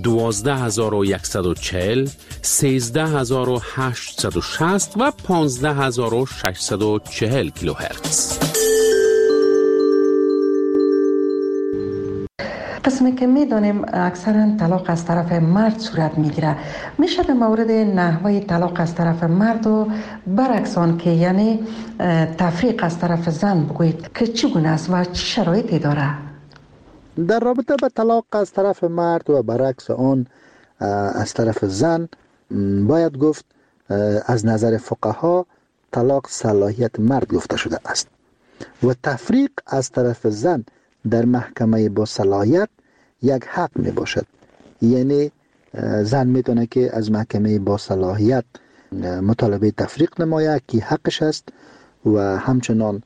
12140 13860 و 15640 کیلو هرتز. قسمی که میدانیم اکثرا طلاق از طرف مرد صورت میگیره، میشه در مورد نحوه طلاق از طرف مرد و برعکس آن که یعنی تفریق از طرف زن بگویید که چگونه است و چه شرایطی داره؟ در رابطه با طلاق از طرف مرد و برعکس آن از طرف زن باید گفت از نظر فقها طلاق صلاحیت مرد گفته شده است و تفریق از طرف زن در محکمه با صلاحیت یک حق می باشد. یعنی زن میتونه که از محکمه با صلاحیت مطالبه تفریق نماید که حقش است و همچنان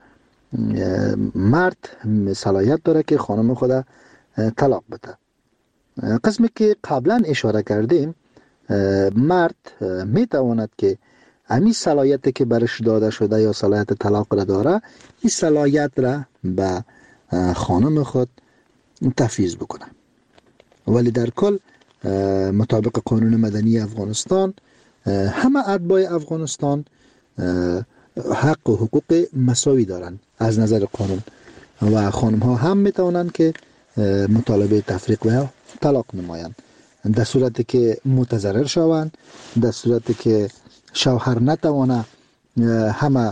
مرد صلاحیت داره که خانم خود طلاق بده. قسمی که قبلا اشاره کردیم، مرد میتواند که همین صلاحیتی که برش داده شده یا صلاحیت طلاق را داره، این صلاحیت را به خانم خود تفویض بکنه. ولی در کل مطابق قانون مدنی افغانستان همه اتباع افغانستان حق و حقوق مساوی دارند از نظر قانون و خانم ها هم میتوانند که مطالبه تفریق و طلاق نمایند در صورتی که متضرر شوند، در صورتی که شوهر نتوانه همه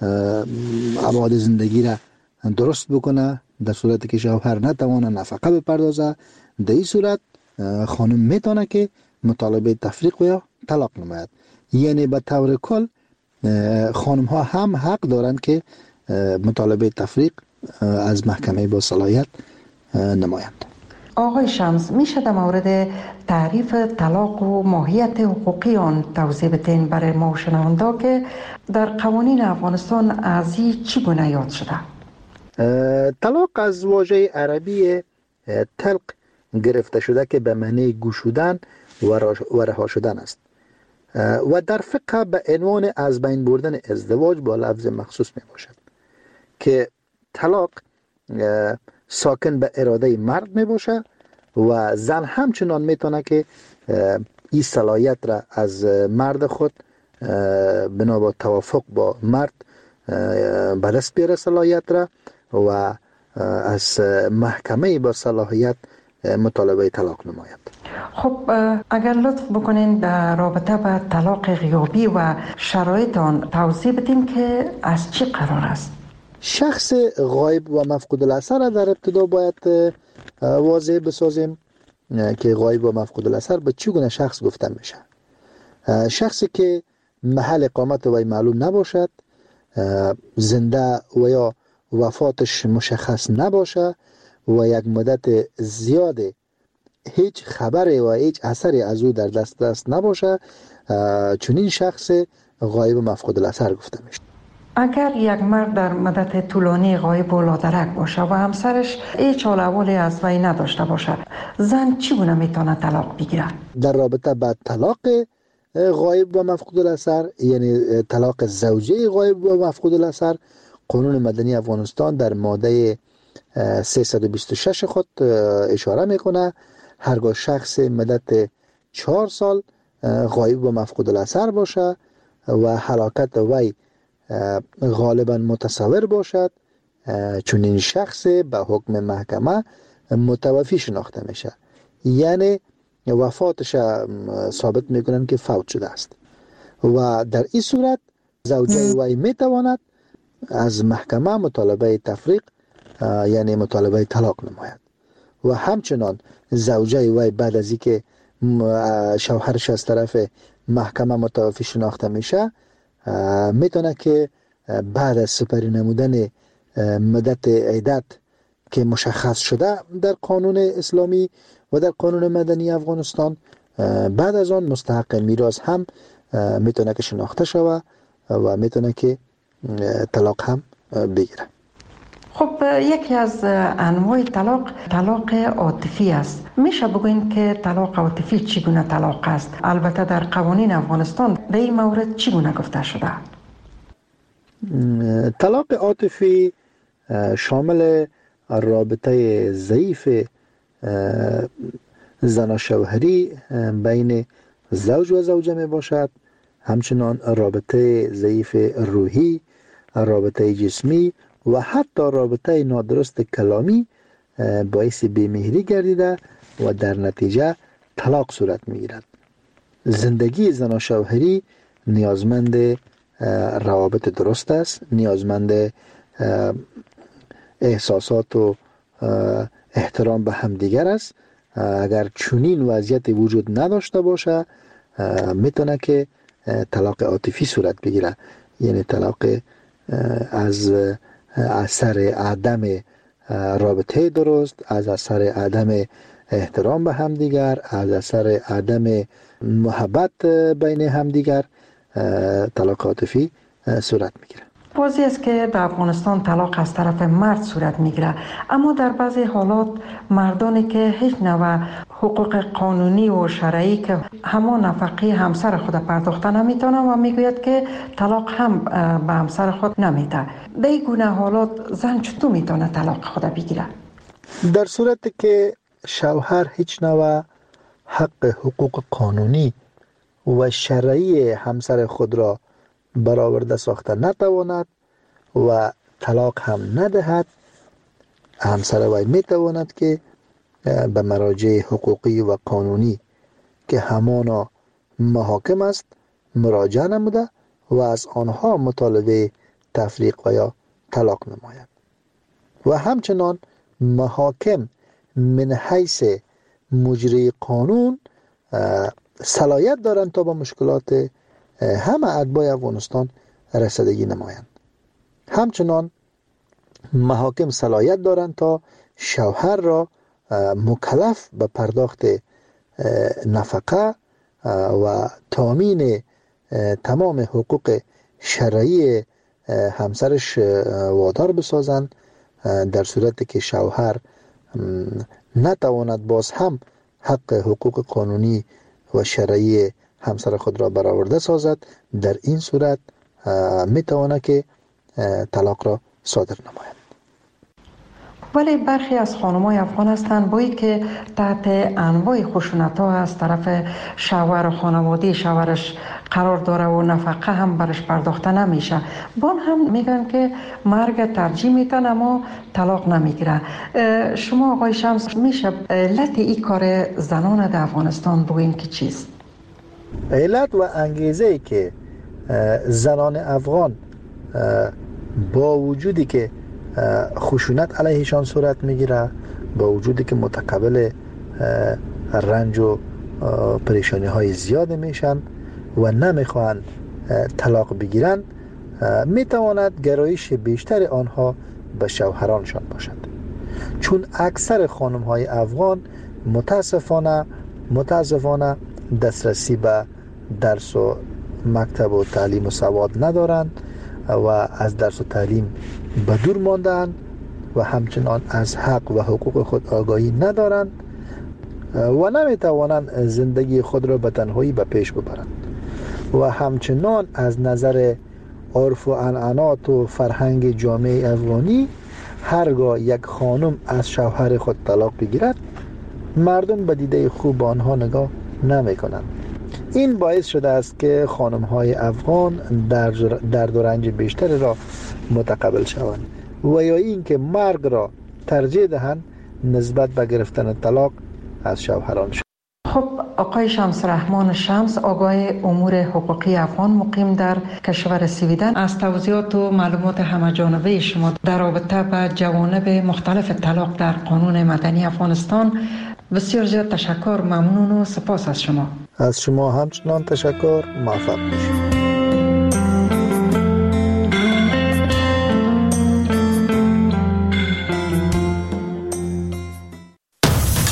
ابعاد زندگی را درست بکنه، در صورتی که شوهر نتوانه نفقه بپردازه، در این صورت خانم میتونه که مطالبه تفریق و طلاق نماید. یعنی به طور کل خانم ها هم حق دارند که مطالبه تفریق از محکمه با صلاحیت نمایند. آقای شمس، میشه در مورد تعریف طلاق و ماهیت حقوقی آن توضیح بدین برای ما شنوندا که در قوانین افغانستان از این چگونه یاد شده؟ طلاق از واژه عربی طلق گرفته شده که به معنی گشودن و رها شدن است و در فقه به عنوان از بین بردن ازدواج با لفظ مخصوص می باشد که طلاق ساکن به اراده مرد می باشه و زن همچنان می تونه که این صلاحیت را از مرد خود بنا با توافق با مرد به دست بیاره صلاحیت را و از محکمه با صلاحیت مطالبه طلاق نماید. خب اگر لطف بکنین در رابطه با طلاق غیابی و شرایط آن توضیح بدین که از چی قرار است؟ شخص غایب و مفقود الاثر در ابتدا باید واضح بسازیم که غایب و مفقود الاثر به چگونه شخص گفته میشه. شخصی که محل اقامت وی معلوم نباشد، زنده و یا وفاتش مشخص نباشه و یک مدت زیاد هیچ خبری و هیچ اثری از او در دست نباشه، چنین شخص غایب و مفقود الاثر گفته میشه. اگر یک مرد در مدت طولانی غایب و لادرک باشه و همسرش هیچ حال احوالی از وی نداشته باشه، زن چگونه میتونه طلاق بگیره؟ در رابطه با طلاق غایب و مفقود الاثر، یعنی طلاق زوجه غایب و مفقود الاثر، قانون مدنی افغانستان در ماده 326 خود اشاره میکنه هرگاه شخص مدت 4 سال غایب و مفقود الاثر باشه و هلاکت وی غالبا متصور باشد، چون این شخص به حکم محکمه متوفی شناخته میشه، یعنی وفاتش ثابت میکنن که فوت شده است و در این صورت زوجه وی میتواند از محکمه مطالبه تفریق یعنی مطالبه طلاق نماید و همچنان زوجه وی بعد از اینکه شوهرش از طرف محکمه متوفی شناخته میشه میتونه که بعد از سپری نمودن مدت عدت که مشخص شده در قانون اسلامی و در قانون مدنی افغانستان، بعد از آن مستحق میراث هم میتونه که شناخته شوه و میتونه که طلاق هم بگیره. خب یکی از انواع طلاق عاطفی است. میشه بگوین که طلاق عاطفی چگونه طلاق است؟ البته در قوانین افغانستان در این مورد چگونه گفته شده؟ طلاق عاطفی شامل رابطه ضعیف زن و شوهری بین زوج و زوجه می باشد، همچنان رابطه ضعیف روحی، رابطه جسمی و حتی رابطه نادرست کلامی باعث بی‌مهری گردیده و در نتیجه طلاق صورت می گیرد. زندگی زن و شوهری نیازمند روابط درست است، نیازمند احساسات و احترام به همدیگر است. اگر چنین وضعیت وجود نداشته باشه میتونه که طلاق عاطفی صورت بگیره، یعنی طلاق از اثر عدم رابطه درست، از اثر عدم احترام به همدیگر، از اثر عدم محبت بین همدیگر طلاق عاطفی صورت میگیره. واضح است که در افغانستان طلاق از طرف مرد صورت میگیره، اما در بعضی حالات مردانی که هیچ نوع حقوق قانونی و شرعی که همان نفقه همسر خود پرداخته نمیتونن و میگوید که طلاق هم به همسر خود نمیده. در این گونه حالات زن چطور میتونه طلاق خود بگیره؟ در صورتی که شوهر هیچ نوع حقوق قانونی و شرعی همسر خود را برآورده ساخته نتواند و طلاق هم ندهد، همسر وی میتواند که به مراجع حقوقی و قانونی که همانا محاکم است مراجعه نموده و از آنها مطالبه تفریق و یا طلاق نماید و همچنان محاکم من حیث مجری قانون صلاحیت دارند تا با مشکلات همه اتباع افغانستان رسیدگی نمایند. همچنان محاکم صلاحیت دارند تا شوهر را مکلف به پرداخت نفقه و تامین تمام حقوق شرعی همسرش وادار بسازند، در صورتی که شوهر نتواند باز هم حق حقوق قانونی و شرعی همسر خود را برآورده سازد، در این صورت میتواند که طلاق را صادر نماید. ولی برخی از خانم‌های افغان هستند بایی که تحت انواع خشونت‌ها از طرف شوهر و خانواده شوهرش قرار داره و نفقه هم برش پرداخته نمیشه، بان هم میگن که مرگ ترجیح میتن اما طلاق نمیگیره. شما آقای شمس میشه علت این کار زنان در افغانستان بگوین که چیست؟ علت و انگیزه که زنان افغان با وجودی که خشونت علیهشان صورت میگیره، با وجودی که متقبل رنج و پریشانی های زیاد میشن و نمیخوان طلاق بگیرن، میتواند گرایش بیشتر آنها به شوهرانشان باشد، چون اکثر خانم های افغان متاسفانه دسترسی به درس و مکتب و تعلیم و سواد ندارند و از درس و تعلیم به دور ماندند و همچنان از حق و حقوق خود آگاهی ندارند و نمیتوانند زندگی خود را به تنهایی به پیش ببرند و همچنان از نظر عرف و عنعنات و فرهنگ جامعه افغانی هرگاه یک خانم از شوهر خود طلاق بگیرد مردم به دیده خوب آنها نگاه نمی کنند. این باعث شده است که خانم های افغان درد و رنج بیشتری را متقبل شوند و یا این که مرگ را ترجیح دهند نسبت به گرفتن طلاق از شوهرانشان. خب آقای شمس رحمان شمس، آگاه امور حقوقی افغان مقیم در کشور سویدن، از توضیحات و معلومات همه‌جانبه شما در رابطه با جوانب مختلف طلاق در قانون مدنی افغانستان بسیار زیاد تشکر، ممنون و سپاس از شما. از شما همچنان تشکر، موفق باشید.